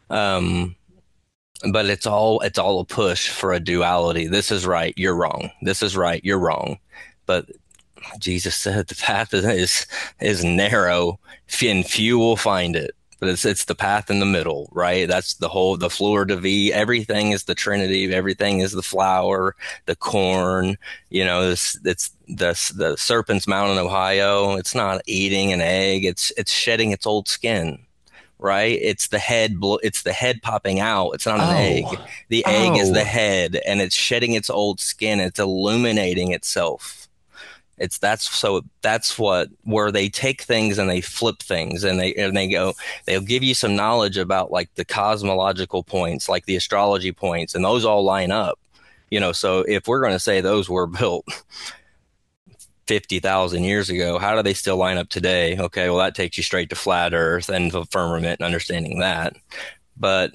But it's all a push for a duality. This is right, you're wrong. This is right, you're wrong. But Jesus said the path is narrow, and few will find it. But it's the path in the middle, right? That's the fleur de vie. Everything is the Trinity. Everything is the flower, the corn. You know, it's the Serpent's Mound in Ohio. It's not eating an egg. It's shedding its old skin. Right? It's the head. It's the head popping out. It's not an egg. The egg is the head, and it's shedding its old skin. It's illuminating itself. That's where they take things and they flip things, and they'll give you some knowledge about like the cosmological points, like the astrology points, and those all line up. You know, so if we're going to say those were built 50,000 years ago, how do they still line up today? Okay, well, that takes you straight to flat Earth and the firmament and understanding that. But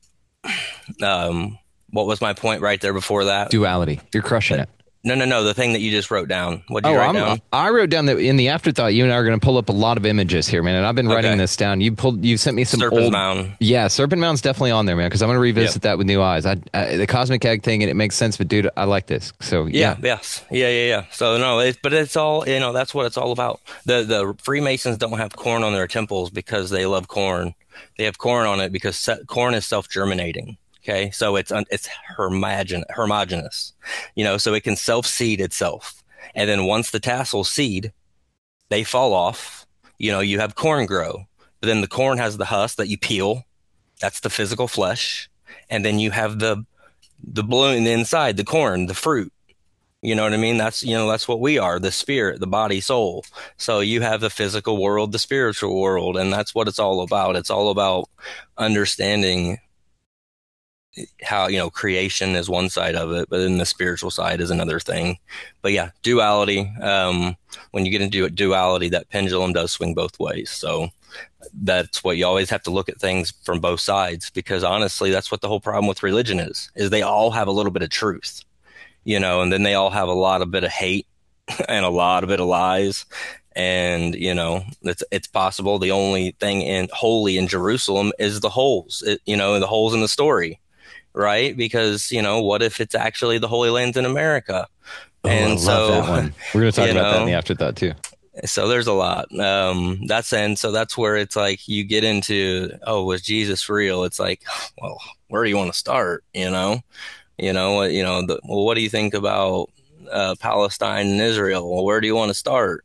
what was my point right there before that? Duality. You're crushing it. No. The thing that you just wrote down. What did you write down? I wrote down that in the afterthought, you and I are going to pull up a lot of images here, man. And I've been writing this down. You sent me some Serpent's old Mound. Yeah, Serpent Mound's definitely on there, man. Because I'm going to revisit that with new eyes. The cosmic egg thing, and it makes sense. But dude, I like this. So yeah. So no, but it's all, that's what it's all about. The Freemasons don't have corn on their temples because they love corn. They have corn on it because corn is self-germinating. Okay, so it's homogeneous, so it can self-seed itself. And then once the tassels seed, they fall off. You have corn grow, but then the corn has the husk that you peel. That's the physical flesh. And then you have the bloom inside, the corn, the fruit. You know what I mean? That's what we are, the spirit, the body, soul. So you have the physical world, the spiritual world, and that's what it's all about. It's all about understanding how creation is one side of it, but then the spiritual side is another thing. But yeah, duality, when you get into duality, that pendulum does swing both ways. So that's what you always have to look at things from both sides, because honestly, that's what the whole problem with religion is they all have a little bit of truth, and then they all have a lot of bit of hate and a lot of bit of lies. And it's possible the only thing holy in Jerusalem is the holes, the holes in the story. Right? Because, what if it's actually the Holy Lands in America? I love that one. We're going to talk about that in the afterthought too. So there's a lot. So that's where it's like you get into, was Jesus real? It's like, well, where do you want to start? What do you think about Palestine and Israel? Well, where do you want to start?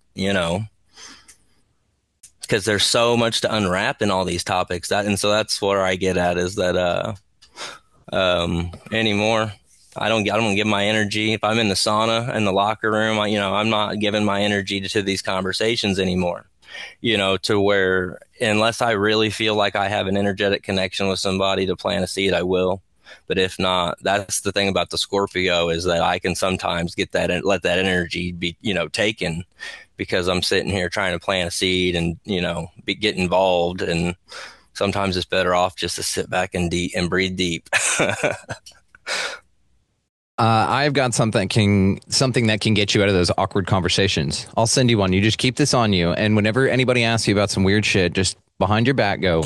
Because there's so much to unwrap in all these topics. So that's where I get at, is that anymore. I don't give my energy. If I'm in the sauna in the locker room, I'm not giving my energy to these conversations anymore, to where, unless I really feel like I have an energetic connection with somebody to plant a seed, I will. But if not, that's the thing about the Scorpio, is that I can sometimes get that and let that energy be, taken, because I'm sitting here trying to plant a seed and, get involved. And sometimes it's better off just to sit back and breathe deep. I've got something that can get you out of those awkward conversations. I'll send you one. You just keep this on you, and whenever anybody asks you about some weird shit, just behind your back, go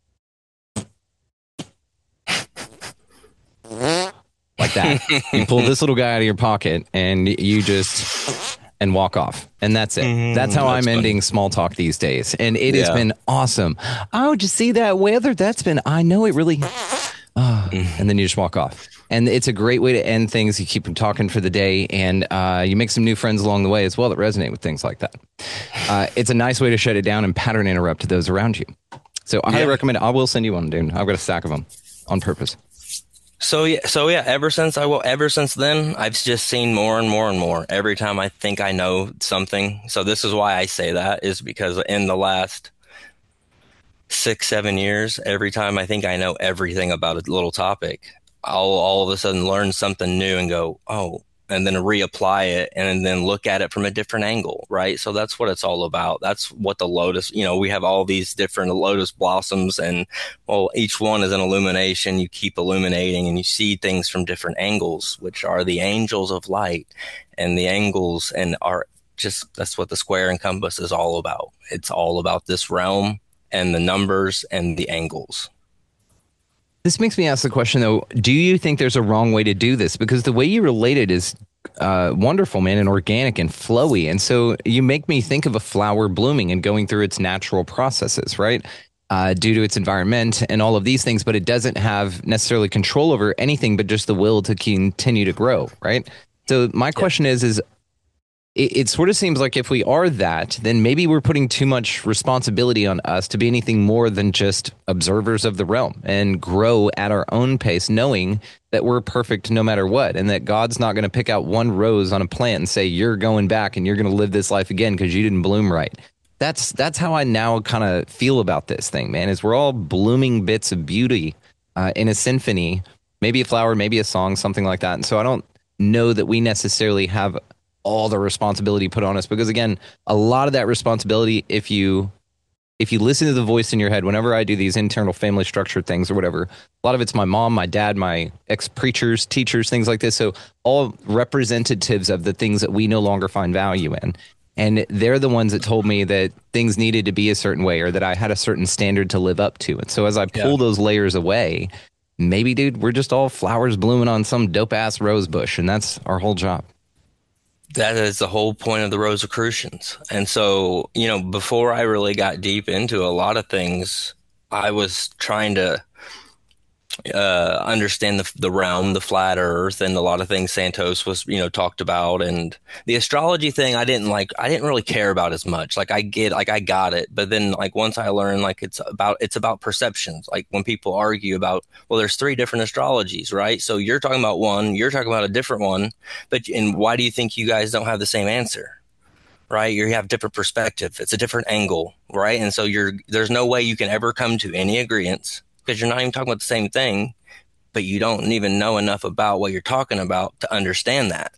like that. You pull this little guy out of your pocket, and you just walk off, and that's it. That's how I'm ending small talk these days, and it has been awesome. Oh, did you see that weather? I know it really. And then you just walk off. And it's a great way to end things. You keep them talking for the day, and you make some new friends along the way as well that resonate with things like that. It's a nice way to shut it down and pattern interrupt those around you. So I highly recommend it. I will send you one, dude. I've got a stack of them on purpose. So yeah. Ever since then, I've just seen more and more and more. Every time I think I know something. So this is why I say that, is because in the last 6-7 years, every time I think I know everything about a little topic, I'll all of a sudden learn something new and go, oh, and then reapply it and then look at it from a different angle, right? So that's what it's all about. That's what the lotus, we have all these different lotus blossoms, and well, each one is an illumination. You keep illuminating and you see things from different angles, which are the angels of light, and the angles and are just, that's what the square and compass is all about. It's all about this realm and the numbers and the angles. This makes me ask the question, though, do you think there's a wrong way to do this? Because the way you relate it is wonderful, man, and organic and flowy. And so you make me think of a flower blooming and going through its natural processes, right? Due to its environment and all of these things, but it doesn't have necessarily control over anything but just the will to continue to grow, right? So my question is it sort of seems like if we are that, then maybe we're putting too much responsibility on us to be anything more than just observers of the realm and grow at our own pace, knowing that we're perfect no matter what, and that God's not going to pick out one rose on a plant and say, you're going back and you're going to live this life again because you didn't bloom right. That's how I now kind of feel about this thing, man, is we're all blooming bits of beauty in a symphony, maybe a flower, maybe a song, something like that. And so I don't know that we necessarily have all the responsibility put on us, because again, a lot of that responsibility, if you listen to the voice in your head, whenever I do these internal family structure things or whatever, a lot of it's my mom, my dad, my ex-preachers, teachers, things like this. So all representatives of the things that we no longer find value in. And they're the ones that told me that things needed to be a certain way, or that I had a certain standard to live up to. And so as I pull those layers away, maybe, dude, we're just all flowers blooming on some dope ass rose bush, and that's our whole job. That is the whole point of the Rosicrucians. And so, before I really got deep into a lot of things, I was trying to understand the realm, the flat earth, and a lot of things Santos was, talked about. And the astrology thing, I didn't really care about as much. I got it. But then once I learned, it's about perceptions. Like when people argue about, well, there's 3 different astrologies, right? So you're talking about one, you're talking about a different one, and why do you think you guys don't have the same answer? Right? You have different perspective. It's a different angle, right? And so there's no way you can ever come to any agreement, because you're not even talking about the same thing, but you don't even know enough about what you're talking about to understand that,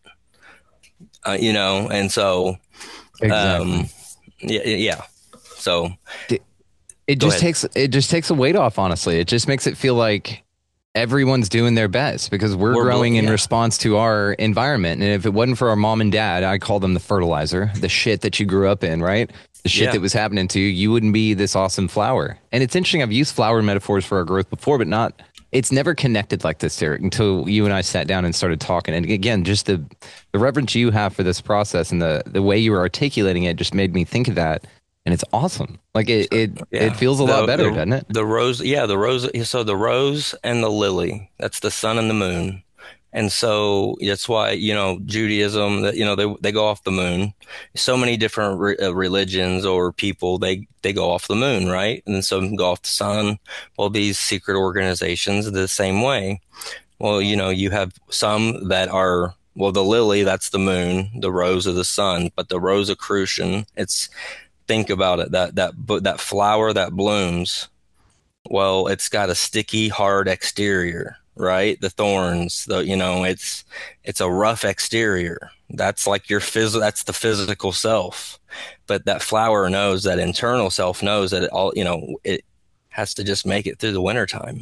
and so, exactly. Yeah. So it just takes a weight off, honestly. It just makes it feel like everyone's doing their best because we're growing in response to our environment. And if it wasn't for our mom and dad, I call them the fertilizer, the shit that you grew up in, right? The shit that was happening to you, you wouldn't be this awesome flower. And it's interesting, I've used flower metaphors for our growth before, but it's never connected like this, Derek, until you and I sat down and started talking. And again, just the reverence you have for this process and the way you were articulating it just made me think of that. And it's awesome. It feels a lot better, doesn't it? The rose. So the rose and the lily, that's the sun and the moon. And so that's why, Judaism, that, they go off the moon. So many different religions or people, they go off the moon, right? And some go off the sun. Well, these secret organizations are the same way. Well, you have some that are, well, the lily, that's the moon, the rose of the sun, but the Rosicrucian, think about it, that flower that blooms, well, it's got a sticky, hard exterior. Right? The thorns, it's a rough exterior. That's like that's the physical self. But that flower knows, that internal self knows that it has to just make it through the wintertime.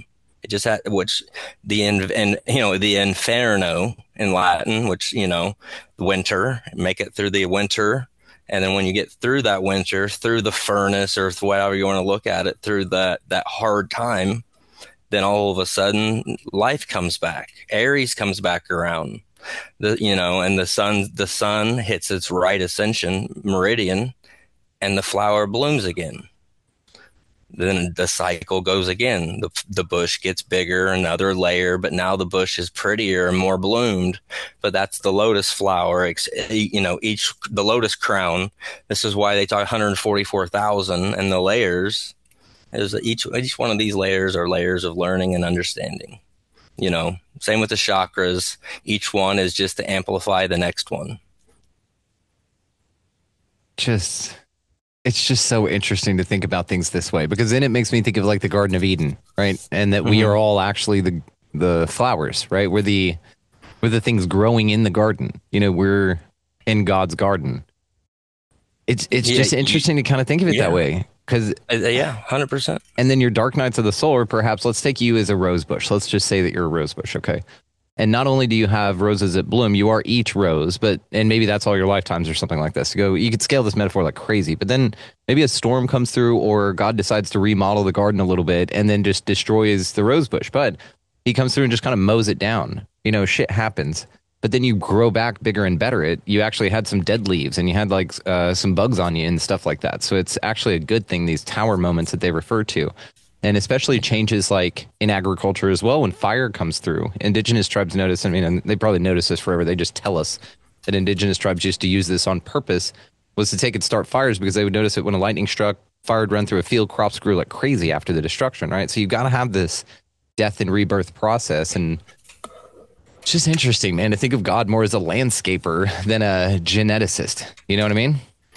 It just had, which the inferno in Latin, which, winter, make it through the winter. And then when you get through that winter, through the furnace or whatever you want to look at it, through that hard time, then all of a sudden life comes back. Aries comes back around. And the sun hits its right ascension meridian and the flower blooms again. Then the cycle goes again. The bush gets bigger, another layer, but now the bush is prettier and more bloomed. But that's the lotus flower, the lotus crown. This is why they talk 144,000, and the layers is each one of these layers are layers of learning and understanding. Same with the chakras. Each one is just to amplify the next one. It's just so interesting to think about things this way, because then it makes me think of like the Garden of Eden, right? And that we are all actually the flowers, right? We're the things growing in the garden. We're in God's garden. It's just interesting to kind of think of it that way. Because 100%. And then your dark nights of the soul, or perhaps let's take you as a rose bush. Let's just say that you're a rose bush, okay? And not only do you have roses that bloom, you are each rose, and maybe that's all your lifetimes or something like this. You could scale this metaphor like crazy, but then maybe a storm comes through, or God decides to remodel the garden a little bit and then just destroys the rose bush. But he comes through and just kind of mows it down. Shit happens. But then you grow back bigger and better. You actually had some dead leaves and you had like some bugs on you and stuff like that. So it's actually a good thing, these tower moments that they refer to. And especially changes like in agriculture as well, when fire comes through. Indigenous tribes notice, and they probably notice this forever, they just tell us that indigenous tribes used to use this on purpose, was to take and start fires, because they would notice that when a lightning struck, fire would run through a field, crops grew like crazy after the destruction, right? So you got to have this death and rebirth process. And it's just interesting, man, to think of God more as a landscaper than a geneticist. You know what I mean?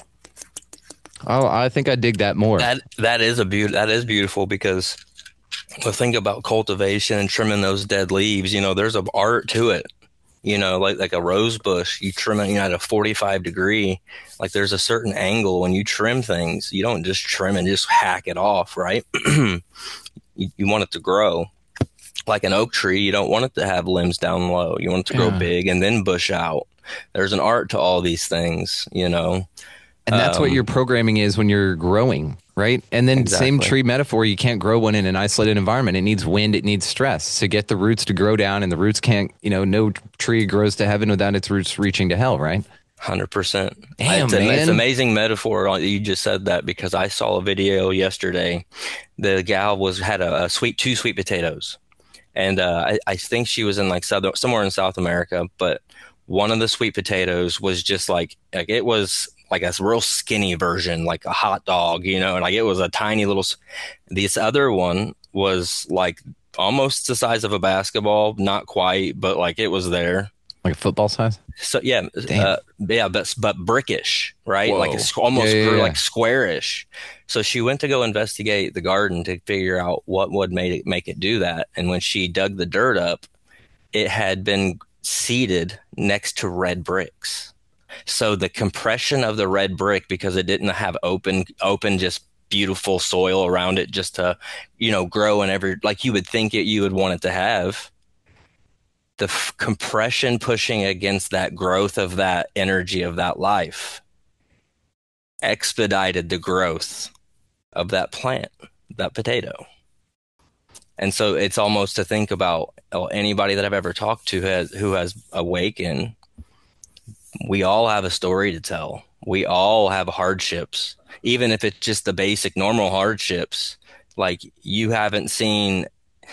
Oh, I think I dig that more. That is beautiful, because the thing about cultivation and trimming those dead leaves, there's an art to it. Like a rose bush, you trim it at a 45 degree. Like there's a certain angle when you trim things. You don't just trim and just hack it off, right? You want it to grow. Like an oak tree, you don't want it to have limbs down low. You want it to grow big and then bush out. There's an art to all these things, And that's what your programming is when you're growing, right? And then Same tree metaphor, you can't grow one in an isolated environment. It needs wind, it needs stress to get the roots to grow down, and the roots can't, no tree grows to heaven without its roots reaching to hell, right? 100%. Damn, it's an amazing metaphor. You just said that, because I saw a video yesterday. The gal had two sweet potatoes. And I think she was in like somewhere in South America, but one of the sweet potatoes was just like it was like a real skinny version, like a hot dog, like it was a tiny little. This other one was like almost the size of a basketball, not quite, but like it was there. Like a football size? So yeah, but brickish, right? Whoa. Like it's almost like squarish. So she went to go investigate the garden to figure out what would make it do that. And when she dug the dirt up, it had been seeded next to red bricks. So the compression of the red brick, because it didn't have open, just beautiful soil around it, just to, grow in like you would think you would want it to have. The compression pushing against that growth of that energy of that life expedited the growth of that plant, that potato. And so it's almost to think about anybody that I've ever talked to who has awakened. We all have a story to tell. We all have hardships, even if it's just the basic normal hardships. Like you haven't seen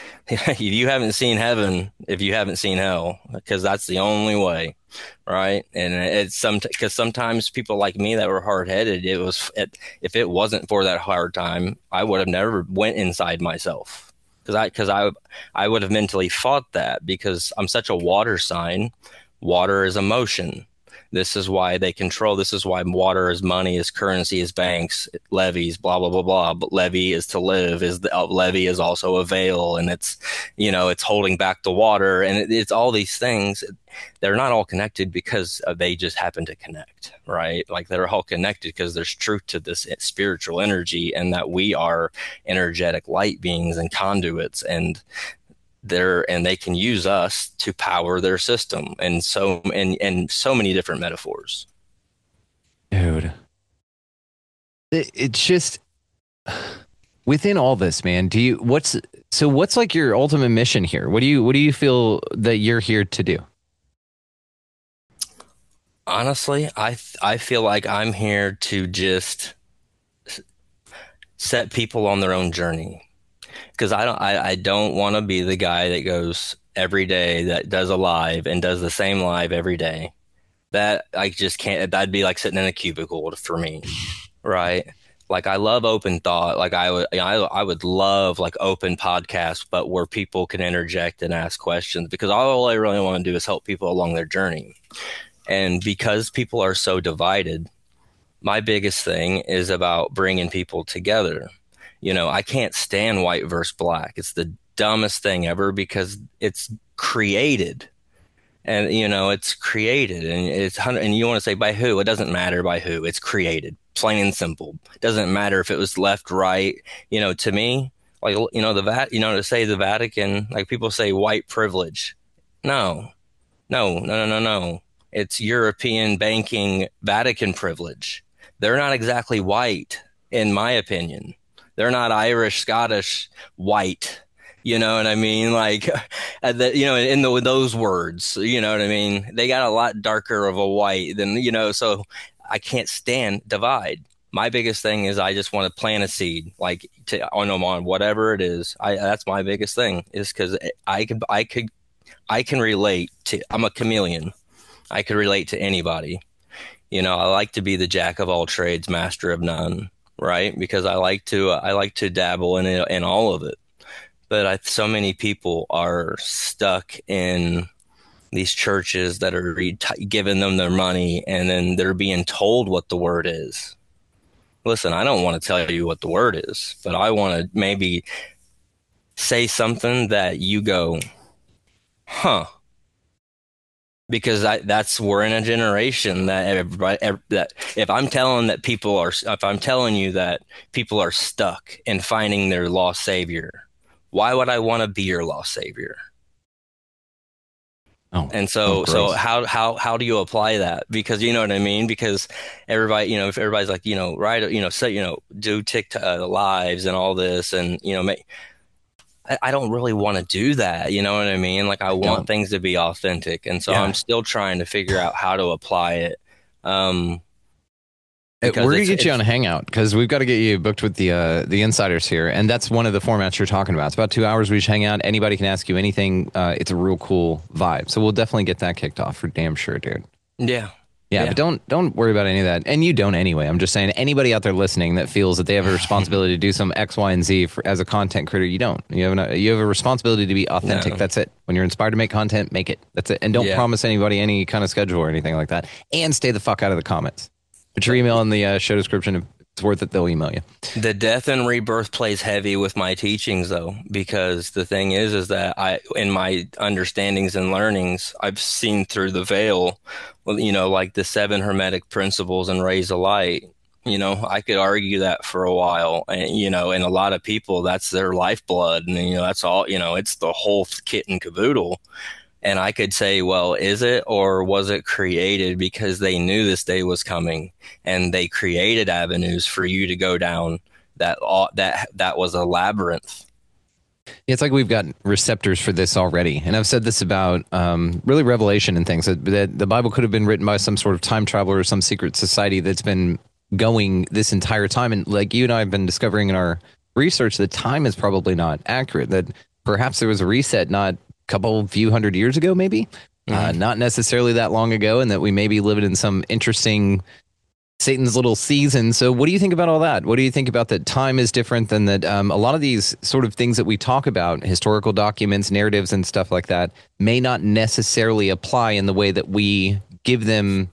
heaven if you haven't seen hell, because that's the only way, right? And it's because sometimes people like me that were hard-headed, if it wasn't for that hard time, I would have never went inside myself, because I would have mentally fought that, because I'm such a water sign. Water is emotion. This is why they control. This is why water is money, is currency, is banks, levies, blah, blah, blah, blah. But levy is to live, levy is also a veil. And it's, it's holding back the water. And it's all these things. They're not all connected because they just happen to connect, right? Like they're all connected because there's truth to this spiritual energy, and that we are energetic light beings and conduits. And and they can use us to power their system, and so many different metaphors. Dude, it's just within all this, man. What's like your ultimate mission here? What do you feel that you're here to do? Honestly, I feel like I'm here to just set people on their own journey, because I don't want to be the guy that goes every day, that does a live and does the same live every day. That I just can't. That'd be like sitting in a cubicle for me, right? Like, I love open thought. Like, I would love like open podcasts, but where people can interject and ask questions, because all I really want to do is help people along their journey. And because people are so divided, my biggest thing is about bringing people together. I can't stand white versus black. It's the dumbest thing ever, because it's created. And, it's created, and you want to say by who? It doesn't matter by who. It's created, plain and simple. It doesn't matter if it was left, right. To me, like, to say the Vatican, like, people say white privilege. No. It's European banking Vatican privilege. They're not exactly white, in my opinion. They're not Irish, Scottish, white. You know what I mean? Like, in those words, you know what I mean? They got a lot darker of a white than, so I can't stand divide. My biggest thing is I just want to plant a seed, like, on whatever it is. That's my biggest thing, is because I can relate to, I'm a chameleon. I could relate to anybody. I like to be the jack of all trades, master of none, right? Because I like to dabble in all of it. But so many people are stuck in these churches that are giving them their money, and then they're being told what the word is. Listen, I don't want to tell you what the word is, but I want to maybe say something that you go, huh? Because we're in a generation that that if I'm telling you that people are stuck in finding their lost savior, why would I want to be your lost savior? Oh, and so how do you apply that? Because you know what I mean? Because everybody, if everybody's like, do TikTok lives and all this, and I don't really want to do that. You know what I mean? Like, I want things to be authentic. And so I'm still trying to figure out how to apply it. We're going to get you on a hangout, because we've got to get you booked with the insiders here. And that's one of the formats you're talking about. It's about 2 hours. We just hang out. Anybody can ask you anything. It's a real cool vibe. So we'll definitely get that kicked off for damn sure, dude. Yeah, but don't worry about any of that. And you don't anyway. I'm just saying, anybody out there listening that feels that they have a responsibility to do some X, Y, and Z as a content creator, you don't. You have a responsibility to be authentic. No. That's it. When you're inspired to make content, make it. That's it. And don't promise anybody any kind of schedule or anything like that. And stay the fuck out of the comments. Put your email in the show description. If it's worth it, they'll email you. The death and rebirth plays heavy with my teachings, though, because the thing is that in my understandings and learnings, I've seen through the veil, like the 7 Hermetic principles and rays of light. I could argue that for a while, and and a lot of people, that's their lifeblood, and that's all. It's the whole kit and caboodle. And I could say, well, is it, or was it created because they knew this day was coming, and they created avenues for you to go down that was a labyrinth? It's like we've got receptors for this already. And I've said this about really revelation and things, that the Bible could have been written by some sort of time traveler or some secret society that's been going this entire time. And like you and I have been discovering in our research, that time is probably not accurate, that perhaps there was a reset not few hundred years ago, maybe not necessarily that long ago, and that we may be living in some interesting Satan's little season. So what do you think about all that? What do you think about that time is different than that? A lot of these sort of things that we talk about, historical documents, narratives, and stuff like that, may not necessarily apply in the way that we give them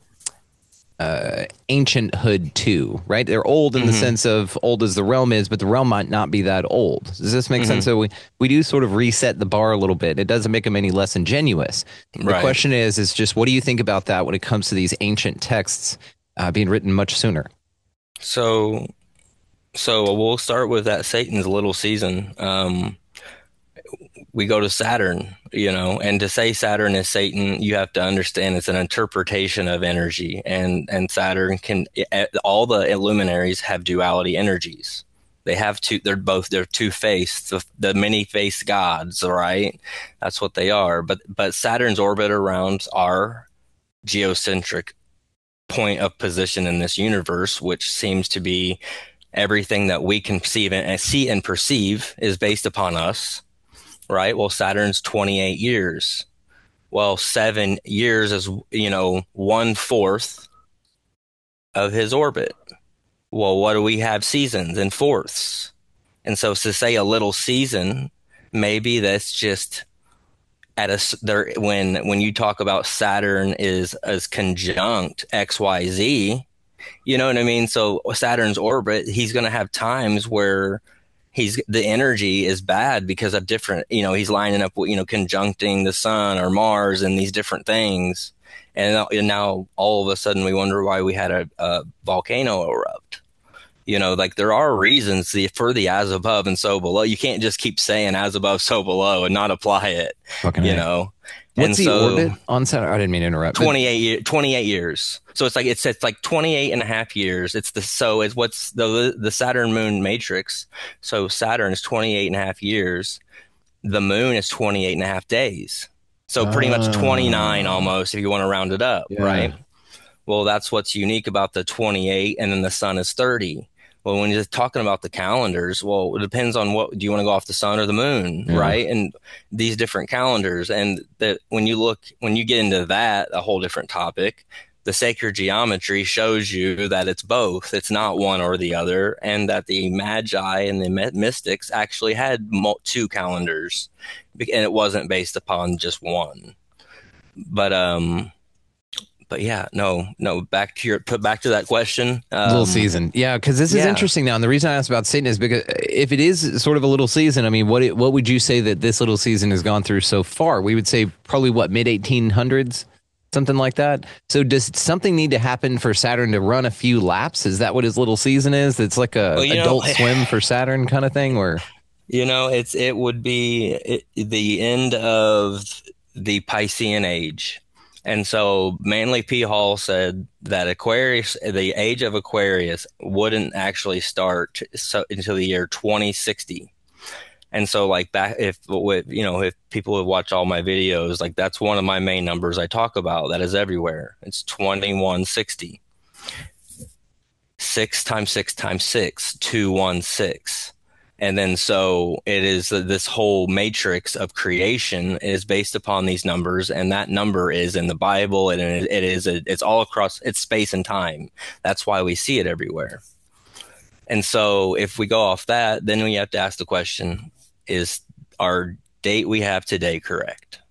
ancienthood to, right? They're old in the sense of old as the realm is, but the realm might not be that old. Does this make sense? So we do sort of reset the bar a little bit. It doesn't make them any less ingenuous. The question is just, what do you think about that when it comes to these ancient texts being written much sooner? So we'll start with that Satan's little season. we go to Saturn, and to say Saturn is Satan, you have to understand it's an interpretation of energy, and Saturn all the luminaries have duality energies. They have they're two-faced, the many-faced gods, right? That's what they are. But Saturn's orbit around our geocentric point of position in this universe, which seems to be everything that we can see and perceive is based upon us, right? Well, Saturn's 28 years. Well, 7 years is, 1/4 of his orbit. Well, what do we have? Seasons and fourths. And so to say a little season, maybe that's just when you talk about Saturn is as conjunct XYZ, you know what I mean? So Saturn's orbit, he's going to have times where the energy is bad because of different, he's lining up, conjuncting the sun or Mars and these different things. And now all of a sudden we wonder why we had a volcano erupt. Like there are reasons for the as above and so below. You can't just keep saying as above, so below and not apply it, What's the orbit on Saturn? I didn't mean to interrupt. 28 years. So it's like 28 and a half years. It's what's the Saturn moon matrix. So Saturn is 28 and a half years. The moon is 28 and a half days. So pretty much 29 almost, if you want to round it up, right? Well, that's what's unique about the 28, and then the sun is 30. Well, when you're talking about the calendars, well, it depends on do you want to go off the sun or the moon, right? And these different calendars, and that when you get into that, a whole different topic, the sacred geometry shows you that it's both. It's not one or the other, and that the Magi and the mystics actually had 2 calendars, and it wasn't based upon just one. But yeah, no. Back to that question. Little season, yeah, because this is interesting now. And the reason I asked about Satan is because if it is sort of a little season, I mean, what would you say that this little season has gone through so far? We would say probably mid 1800s, something like that. So does something need to happen for Saturn to run a few laps? Is that what his little season is? It's like Adult Swim for Saturn kind of thing, where it would be the end of the Piscean age. And so Manly P. Hall said that the age of Aquarius wouldn't actually start until the year 2060. And so if people would watch all my videos, like that's one of my main numbers I talk about. That is everywhere. It's 2160. 6 times 6 times 6, 216. And then so it is this whole matrix of creation is based upon these numbers, and that number is in the Bible, and it's all across, it's space and time. That's why we see it everywhere. And so if we go off that, then we have to ask the question, is our date we have today correct?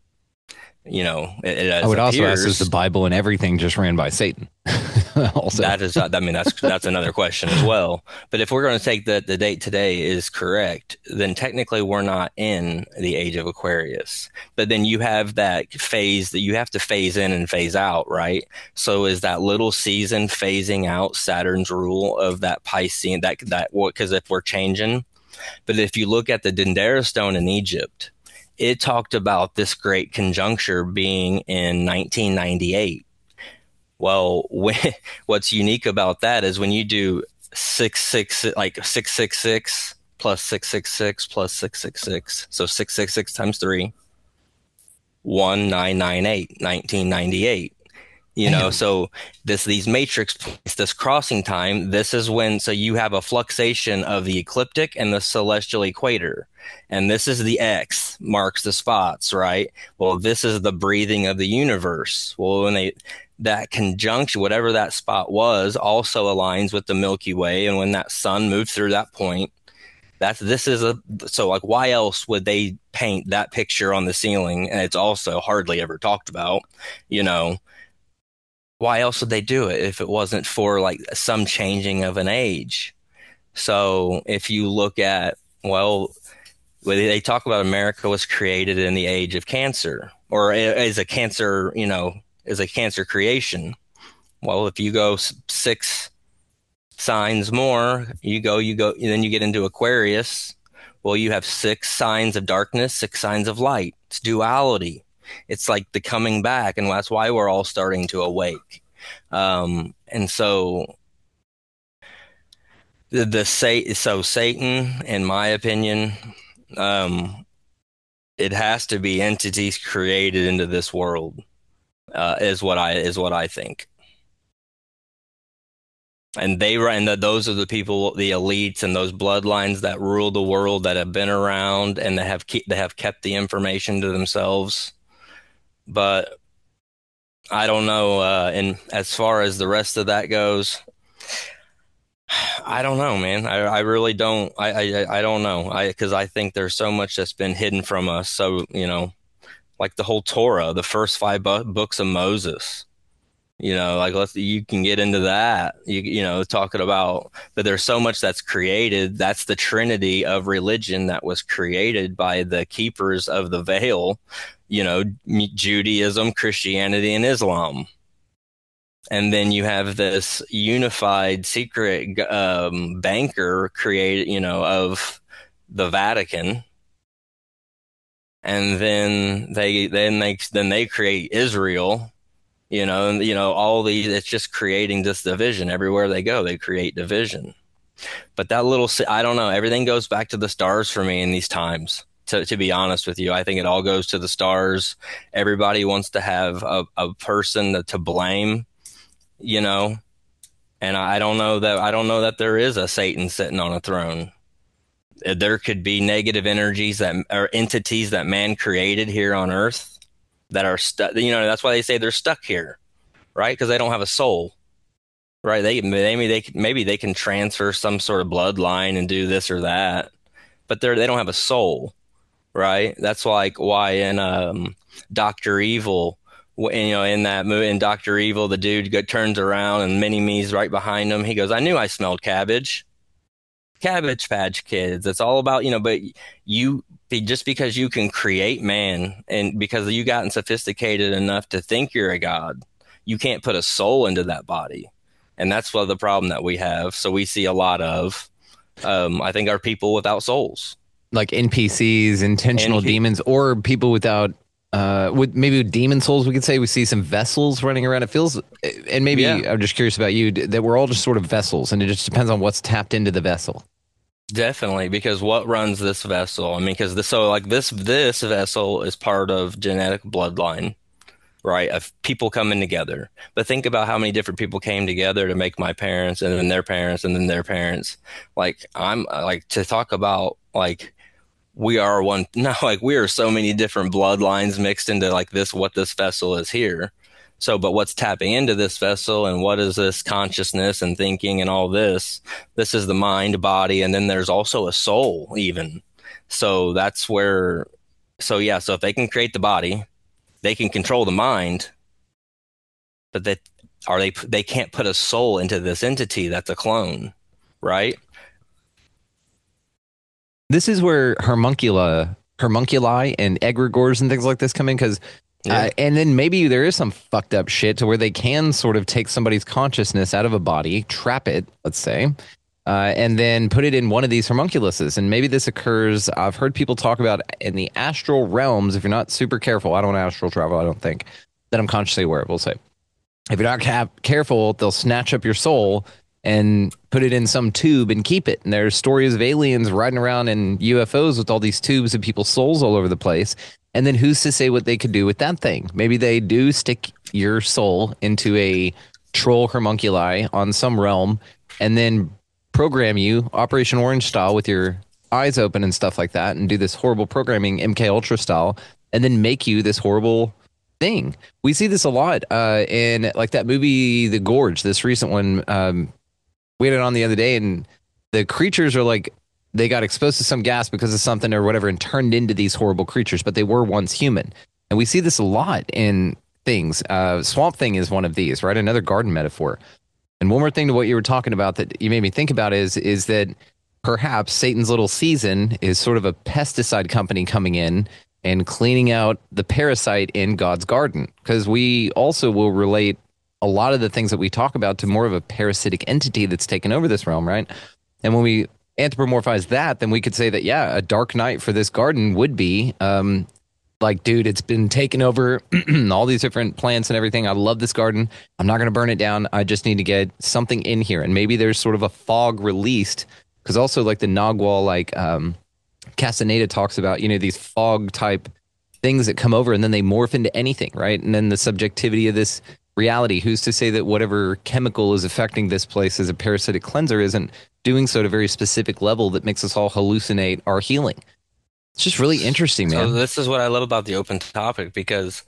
I would also ask, is the Bible and everything just ran by Satan? Also, that's another question as well. But if we're going to take the date today is correct, then technically we're not in the age of Aquarius. But then you have that phase that you have to phase in and phase out, right? So is that little season phasing out Saturn's rule of that Piscean, because if we're changing, but if you look at the Dendera stone in Egypt, it talked about this great conjuncture being in 1998. Well, what's unique about that is when you do 666 plus 666 plus 666, so 666 times 3, 1998, 1998. So these matrix points, this crossing time, this is when, so you have a fluxation of the ecliptic and the celestial equator. And this is the X, marks the spots, right? Well, this is the breathing of the universe. Well, that conjunction, whatever that spot was, also aligns with the Milky Way. And when that sun moved through that point, why else would they paint that picture on the ceiling? And it's also hardly ever talked about, why else would they do it if it wasn't for some changing of an age? So if you look at, they talk about America was created in the age of Cancer, or as a Cancer, is a Cancer creation. Well, if you go 6 signs more, you go, then you get into Aquarius. Well, you have 6 signs of darkness, 6 signs of light. It's duality. It's like the coming back, and that's why we're all starting to awake. And so so Satan, in my opinion, it has to be entities created into this world, is what I think. And those are the people, the elites, and those bloodlines that rule the world, that have been around and that have kept the information to themselves. But I don't know. And as far as the rest of that goes, I don't know, man. I really don't. I don't know. Because I think there's so much that's been hidden from us. So, like the whole Torah, the first 5 books of Moses. Like you can get into that. Talking about, but there's so much that's created. That's the trinity of religion that was created by the keepers of the veil. Judaism, Christianity, and Islam. And then you have this unified secret banker created, of the Vatican. And then they create Israel. All these, it's just creating this division. Everywhere they go, they create division. But I don't know, everything goes back to the stars for me in these times, to be honest with you. I think it all goes to the stars. Everybody wants to have a person to blame, and I don't know that there is a Satan sitting on a throne. There could be negative energies that are entities that man created here on earth that are stuck. That's why they say they're stuck here, right? Because they don't have a soul, right? Maybe they can transfer some sort of bloodline and do this or that, but they don't have a soul, right? That's like why in Dr. Evil, in that movie, in Dr. Evil, the dude turns around and Mini-Me's right behind him. He goes, "I knew I smelled cabbage." Cabbage Patch Kids. It's all about, but just because you can create man, and because you gotten sophisticated enough to think you're a god, you can't put a soul into that body. And that's the problem that we have. So we see a lot of, I think, are people without souls. Like NPCs, intentional demons, or people without, with demon souls, we could say. We see some vessels running around. It feels, and maybe I'm just curious about you, that we're all just sort of vessels, and it just depends on what's tapped into the vessel. Definitely, because what runs this vessel? I mean, because this vessel is part of genetic bloodline, right? Of people coming together. But think about how many different people came together to make my parents, and then their parents, and then their parents. Like, I'm like, to talk about like we are one. No, like we are so many different bloodlines mixed into like this. What this vessel is here. So, but what's tapping into this vessel, and what is this consciousness and thinking and all this? This is the mind, body, and then there's also a soul even. So that's where, so if they can create the body, they can control the mind, but they can't put a soul into this entity that's a clone, right? This is where homunculi and egregores and things like this come in, because and then maybe there is some fucked up shit to where they can sort of take somebody's consciousness out of a body, trap it, let's say, and then put it in one of these homunculuses. And maybe this occurs, I've heard people talk about in the astral realms. If you're not super careful, I don't astral travel, I don't think, that I'm consciously aware of, we'll say. If you're not careful, they'll snatch up your soul and put it in some tube and keep it. And there's stories of aliens riding around in UFOs with all these tubes of people's souls all over the place. And then who's to say what they could do with that thing? Maybe they do stick your soul into a troll homunculi on some realm and then program you Operation Orange style with your eyes open and stuff like that, and do this horrible programming MK Ultra style, and then make you this horrible thing. We see this a lot in like that movie The Gorge, this recent one. We had it on the other day, and the creatures are like, they got exposed to some gas because of something or whatever and turned into these horrible creatures, but they were once human. And we see this a lot in things. Swamp Thing is one of these, right? Another garden metaphor. And one more thing to what you were talking about that you made me think about is that perhaps Satan's little season is sort of a pesticide company coming in and cleaning out the parasite in God's garden. Because we also will relate a lot of the things that we talk about to more of a parasitic entity that's taken over this realm, right? And when we anthropomorphize that, then we could say that, yeah, a dark night for this garden would be like, dude, it's been taken over, all these different plants and everything. I love this garden. I'm not going to burn it down. I just need to get something in here. And maybe there's sort of a fog released, because also like the Nagual, like Castaneda talks about, these fog type things that come over and then they morph into anything, right? And then the subjectivity of this reality. Who's to say that whatever chemical is affecting this place as a parasitic cleanser isn't doing so at a very specific level that makes us all hallucinate our healing? It's just really interesting, man. So this is what I love about the open topic, because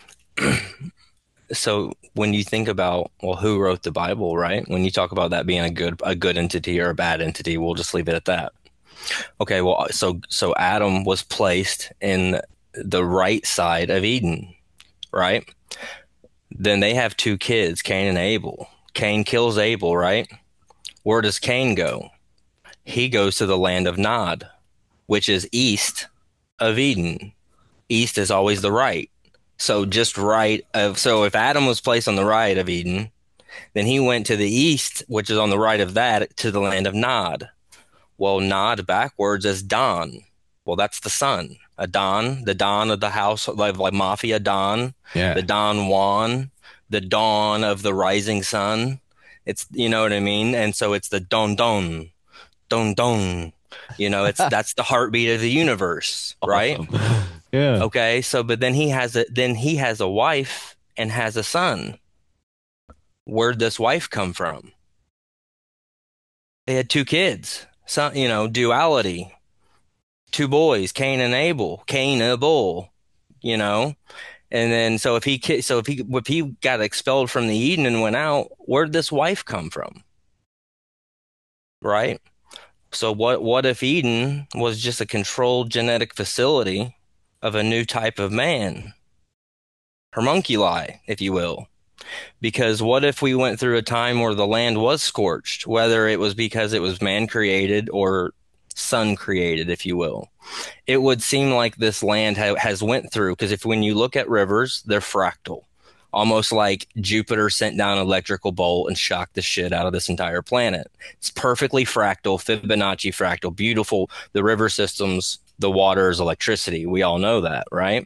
so when you think about, well, who wrote the Bible, right? When you talk about that being a good entity or a bad entity, we'll just leave it at that. Okay, well, so Adam was placed in the right side of Eden, right? Then they have two kids, Cain and Abel. Cain kills Abel, right? Where does Cain go? He goes to the land of Nod, which is east of Eden. East is always the right. So just right of, so if Adam was placed on the right of Eden, then he went to the east, which is on the right of that, to the land of Nod. Well, Nod backwards is Don. Well, that's the sun. A Don, the Don of the house, like Mafia Don, Yeah. the Don Juan, the dawn of the rising sun. It's, you know what I mean? And so it's the Don Don, Don Don. That's the heartbeat of the universe, right? Awesome. Yeah. Okay, so but then he has a wife and has a son. Where'd this wife come from? They had two kids. So, duality. Two boys, Cain and Abel. And then so if he got expelled from the Eden and went out, where'd this wife come from? Right? So what if Eden was just a controlled genetic facility of a new type of man? Homunculi, if you will. Because what if we went through a time where the land was scorched, whether it was because it was man created or sun created, if you will? It would seem like this land has went through, because when you look at rivers, they're fractal. Almost like Jupiter sent down an electrical bolt and shocked the shit out of this entire planet. It's perfectly fractal, Fibonacci fractal, beautiful. The river systems, the water is electricity. We all know that, right?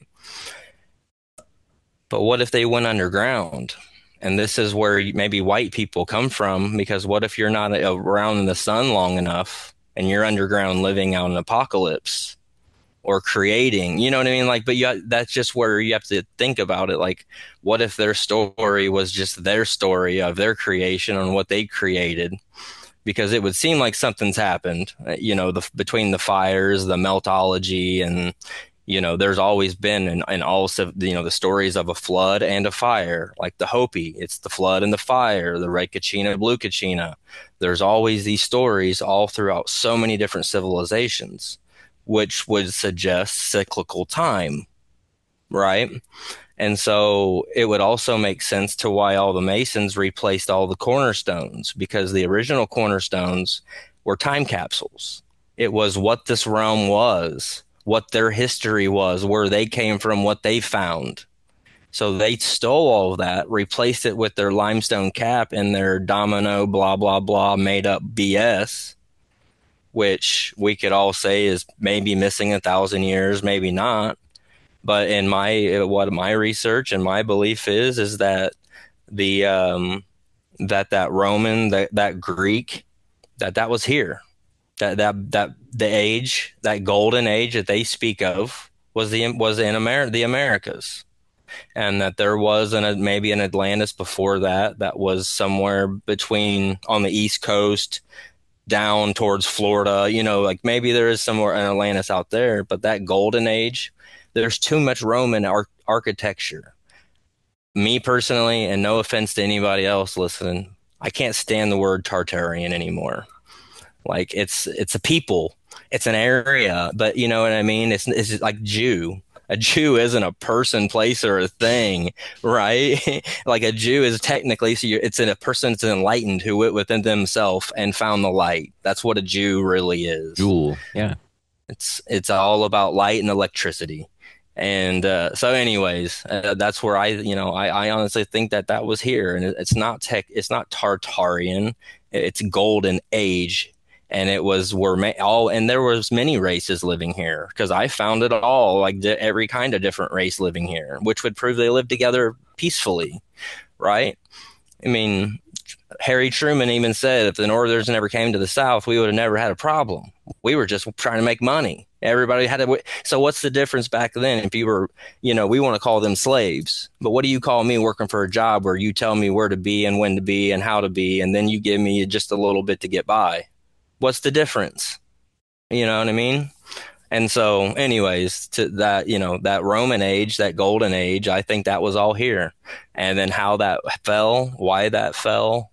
But what if they went underground? And this is where maybe white people come from, because what if you're not around in the sun long enough and you're underground living out an apocalypse? Or creating, you know what I mean? Like, but that's just where you have to think about it. Like, what if their story was just their story of their creation on what they created? Because it would seem like something's happened, between the fires, the meltology, and, there's always been, and also, the stories of a flood and a fire, like the Hopi, it's the flood and the fire, the red Kachina, blue Kachina. There's always these stories all throughout so many different civilizations, which would suggest cyclical time, right? And so it would also make sense to why all the Masons replaced all the cornerstones, because the original cornerstones were time capsules. It was what this realm was, what their history was, where they came from, what they found. So they stole all of that, replaced it with their limestone cap and their domino, blah, blah, blah, made up BS, which we could all say is maybe missing 1,000 years, maybe not. But in what my research and my belief is that the that Roman, that Greek, that was here, that the age, that golden age that they speak of was in the Americas, and that there was maybe an Atlantis before that was somewhere between on the East Coast, down towards Florida, like maybe there is somewhere in Atlantis out there, but that golden age, there's too much Roman architecture. Me personally, and no offense to anybody else listening, I can't stand the word Tartarian anymore. Like it's a people, it's an area, but you know what I mean? It's like Jew. A Jew isn't a person, place, or a thing, right? Like a Jew is technically, it's a person that's enlightened who went within themselves and found the light. That's what a Jew really is. Jewel, yeah. It's all about light and electricity. And so anyways, that's where I honestly think that was here. And it's not Tartarian, it's golden age. and it was all, and there was many races living here, because I found it all, like every kind of different race living here, which would prove they lived together peacefully, right? I mean, Harry Truman even said if the Northerners never came to the South, we would have never had a problem. We were just trying to make money. Everybody had to. So what's the difference back then? If you were, we want to call them slaves, but what do you call me working for a job where you tell me where to be and when to be and how to be, and then you give me just a little bit to get by? What's the difference? You know what I mean? And so anyways, to that, that Roman age, that golden age, I think that was all here. And then how that fell, why that fell,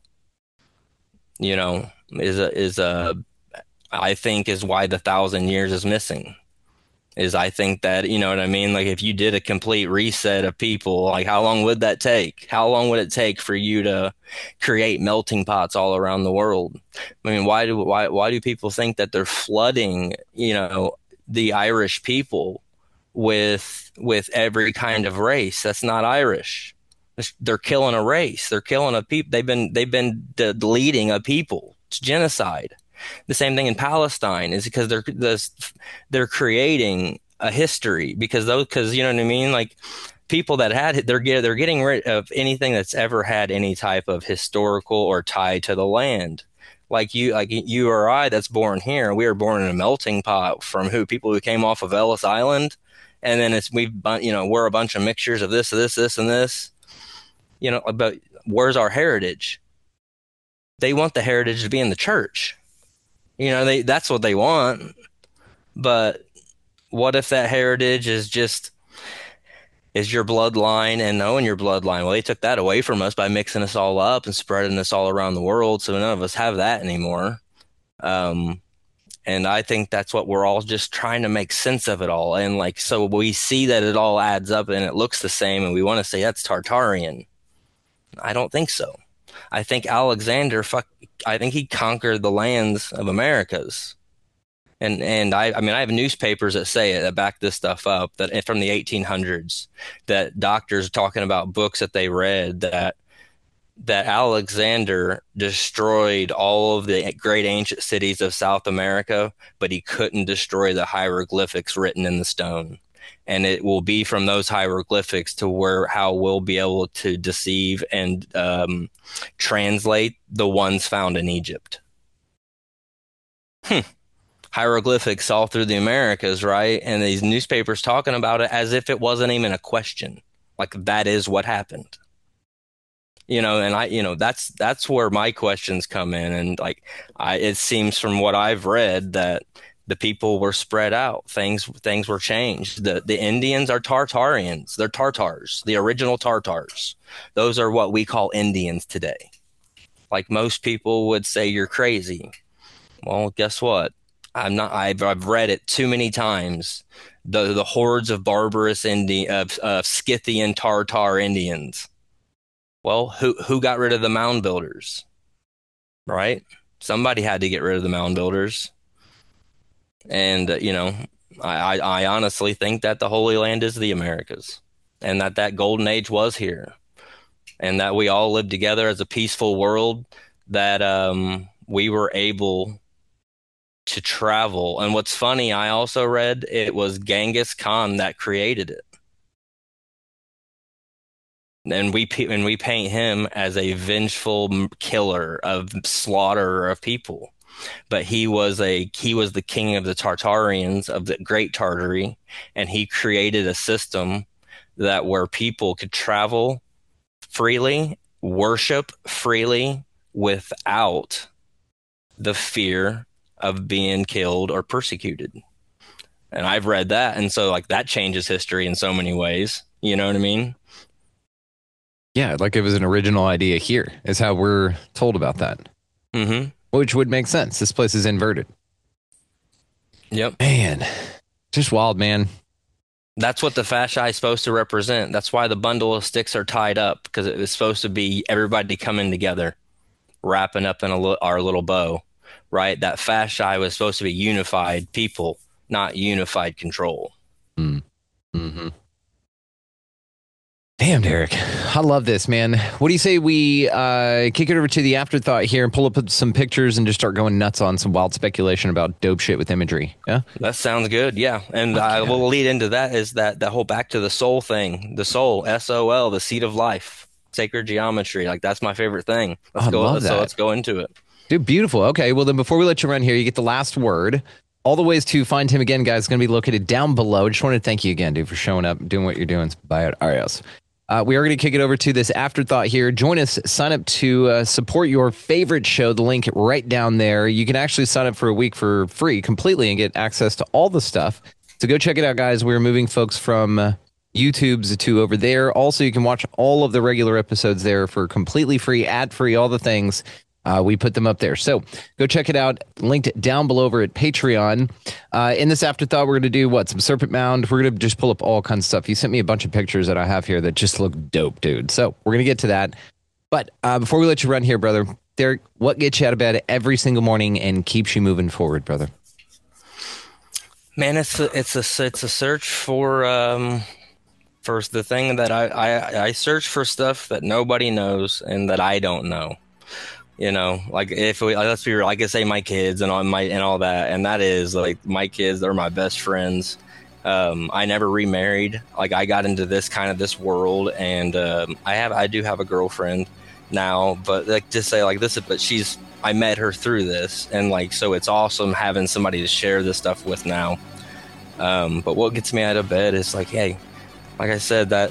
I think is why the 1,000 years is missing. I think that, you know what I mean? Like if you did a complete reset of people, like how long would that take? How long would it take for you to create melting pots all around the world? I mean, why do people think that they're flooding, the Irish people with every kind of race? That's not Irish. They're killing a race. They're killing a people. They've been deleting a people. It's genocide. The same thing in Palestine is because they're creating a history because you know what I mean? Like people that had it, they're getting rid of anything that's ever had any type of historical or tie to the land. Like you or I, that's born here. We were born in a melting pot from people who came off of Ellis Island, and then we're a bunch of mixtures of this, and this. But where's our heritage? They want the heritage to be in the church. That's what they want. But what if that heritage is your bloodline and knowing your bloodline? Well, they took that away from us by mixing us all up and spreading us all around the world. So none of us have that anymore. And I think that's what we're all just trying to make sense of it all. And so we see that it all adds up and it looks the same. And we want to say that's Tartarian. I don't think so. I think Alexander, I think he conquered the lands of Americas. And I have newspapers that say it, that back this stuff up, that from the 1800s, that doctors are talking about books that they read that Alexander destroyed all of the great ancient cities of South America, but he couldn't destroy the hieroglyphics written in the stone. And it will be from those hieroglyphics to how we'll be able to deceive and translate the ones found in Egypt. Hieroglyphics all through the Americas, right? And these newspapers talking about it as if it wasn't even a question. Like that is what happened. And that's where my questions come in. And it seems from what I've read that the people were spread out. Things were changed. The Indians are Tartarians. They're Tartars, the original Tartars. Those are what we call Indians today. Like most people would say you're crazy. Well, guess what? I'm not. I've read it too many times. The hordes of barbarous Scythian Tartar Indians. Well, who got rid of the mound builders? Right? Somebody had to get rid of the mound builders. And, I honestly think that the Holy Land is the Americas and that golden age was here and that we all lived together as a peaceful world, that we were able to travel. And what's funny, I also read it was Genghis Khan that created it. And we paint him as a vengeful killer of slaughterer of people. But he was the king of the Tartarians, of the Great Tartary, and he created a system where people could travel freely, worship freely, without the fear of being killed or persecuted. And I've read that, and so that changes history in so many ways. You know what I mean? Yeah, it was an original idea here, is how we're told about that. Mm-hmm. Which would make sense. This place is inverted. Yep. Man, just wild, man. That's what the fasci is supposed to represent. That's why the bundle of sticks are tied up, because it was supposed to be everybody coming together, wrapping up in our little bow, right? That fasci was supposed to be unified people, not unified control. Mm-hmm. Damn, Derek. I love this, man. What do you say we kick it over to the afterthought here and pull up some pictures and just start going nuts on some wild speculation about dope shit with imagery? Yeah? That sounds good. Yeah. And I will lead into that is that whole back to the soul thing. The soul, SOL, the seed of life, sacred geometry. Like, that's my favorite thing. Let's go into it. Dude, beautiful. Okay. Well, then before we let you run here, you get the last word. All the ways to find him again, guys, is going to be located down below. Just wanted to thank you again, dude, for showing up, doing what you're doing. Bye at Arios. We are going to kick it over to this afterthought here. Join us. Sign up to support your favorite show. The link right down there. You can actually sign up for a week for free completely and get access to all the stuff. So go check it out, guys. We're moving folks from YouTube's to over there. Also, you can watch all of the regular episodes there for completely free, ad-free, all the things. We put them up there. So go check it out. Linked down below over at Patreon. In this afterthought, we're going to do some Serpent Mound. We're going to just pull up all kinds of stuff. You sent me a bunch of pictures that I have here that just look dope, dude. So we're going to get to that. But before we let you run here, brother, Derek, what gets you out of bed every single morning and keeps you moving forward, brother? Man, it's a search for the thing that I search for stuff that nobody knows and that I don't know. You know, like let's be real, I could say my kids and all that, and that is like my kids. They're my best friends. I never remarried. Like, I got into this world, and I do have a girlfriend now, but like to say like this, but I met her through this, and like so it's awesome having somebody to share this stuff with now. But what gets me out of bed is like, hey, like I said, that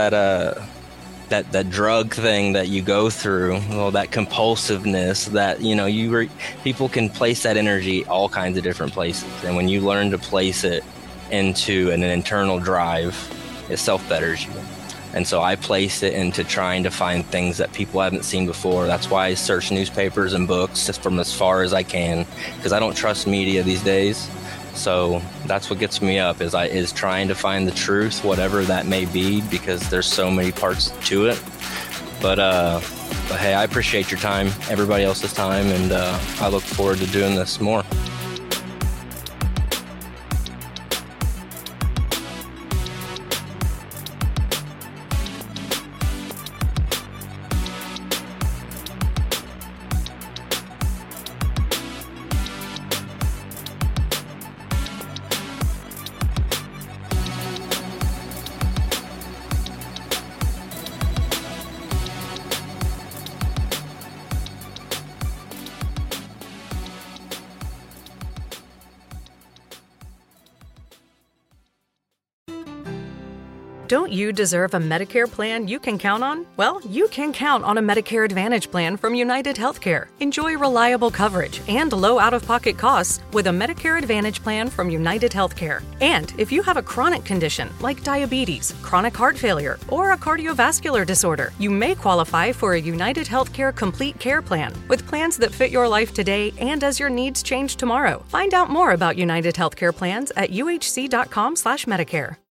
drug thing that you go through, that compulsiveness, that people can place that energy all kinds of different places, and when you learn to place it into an internal drive, it self-betters you. And so I place it into trying to find things that people haven't seen before. That's why I search newspapers and books just from as far as I can, because I don't trust media these days. So that's what gets me up is trying to find the truth, whatever that may be, because there's so many parts to it. But hey, I appreciate your time, everybody else's time, and I look forward to doing this more. Don't you deserve a Medicare plan you can count on? Well, you can count on a Medicare Advantage plan from United Healthcare. Enjoy reliable coverage and low out-of-pocket costs with a Medicare Advantage plan from United Healthcare. And if you have a chronic condition like diabetes, chronic heart failure, or a cardiovascular disorder, you may qualify for a United Healthcare Complete Care Plan with plans that fit your life today and as your needs change tomorrow. Find out more about United Healthcare plans at uhc.com/Medicare.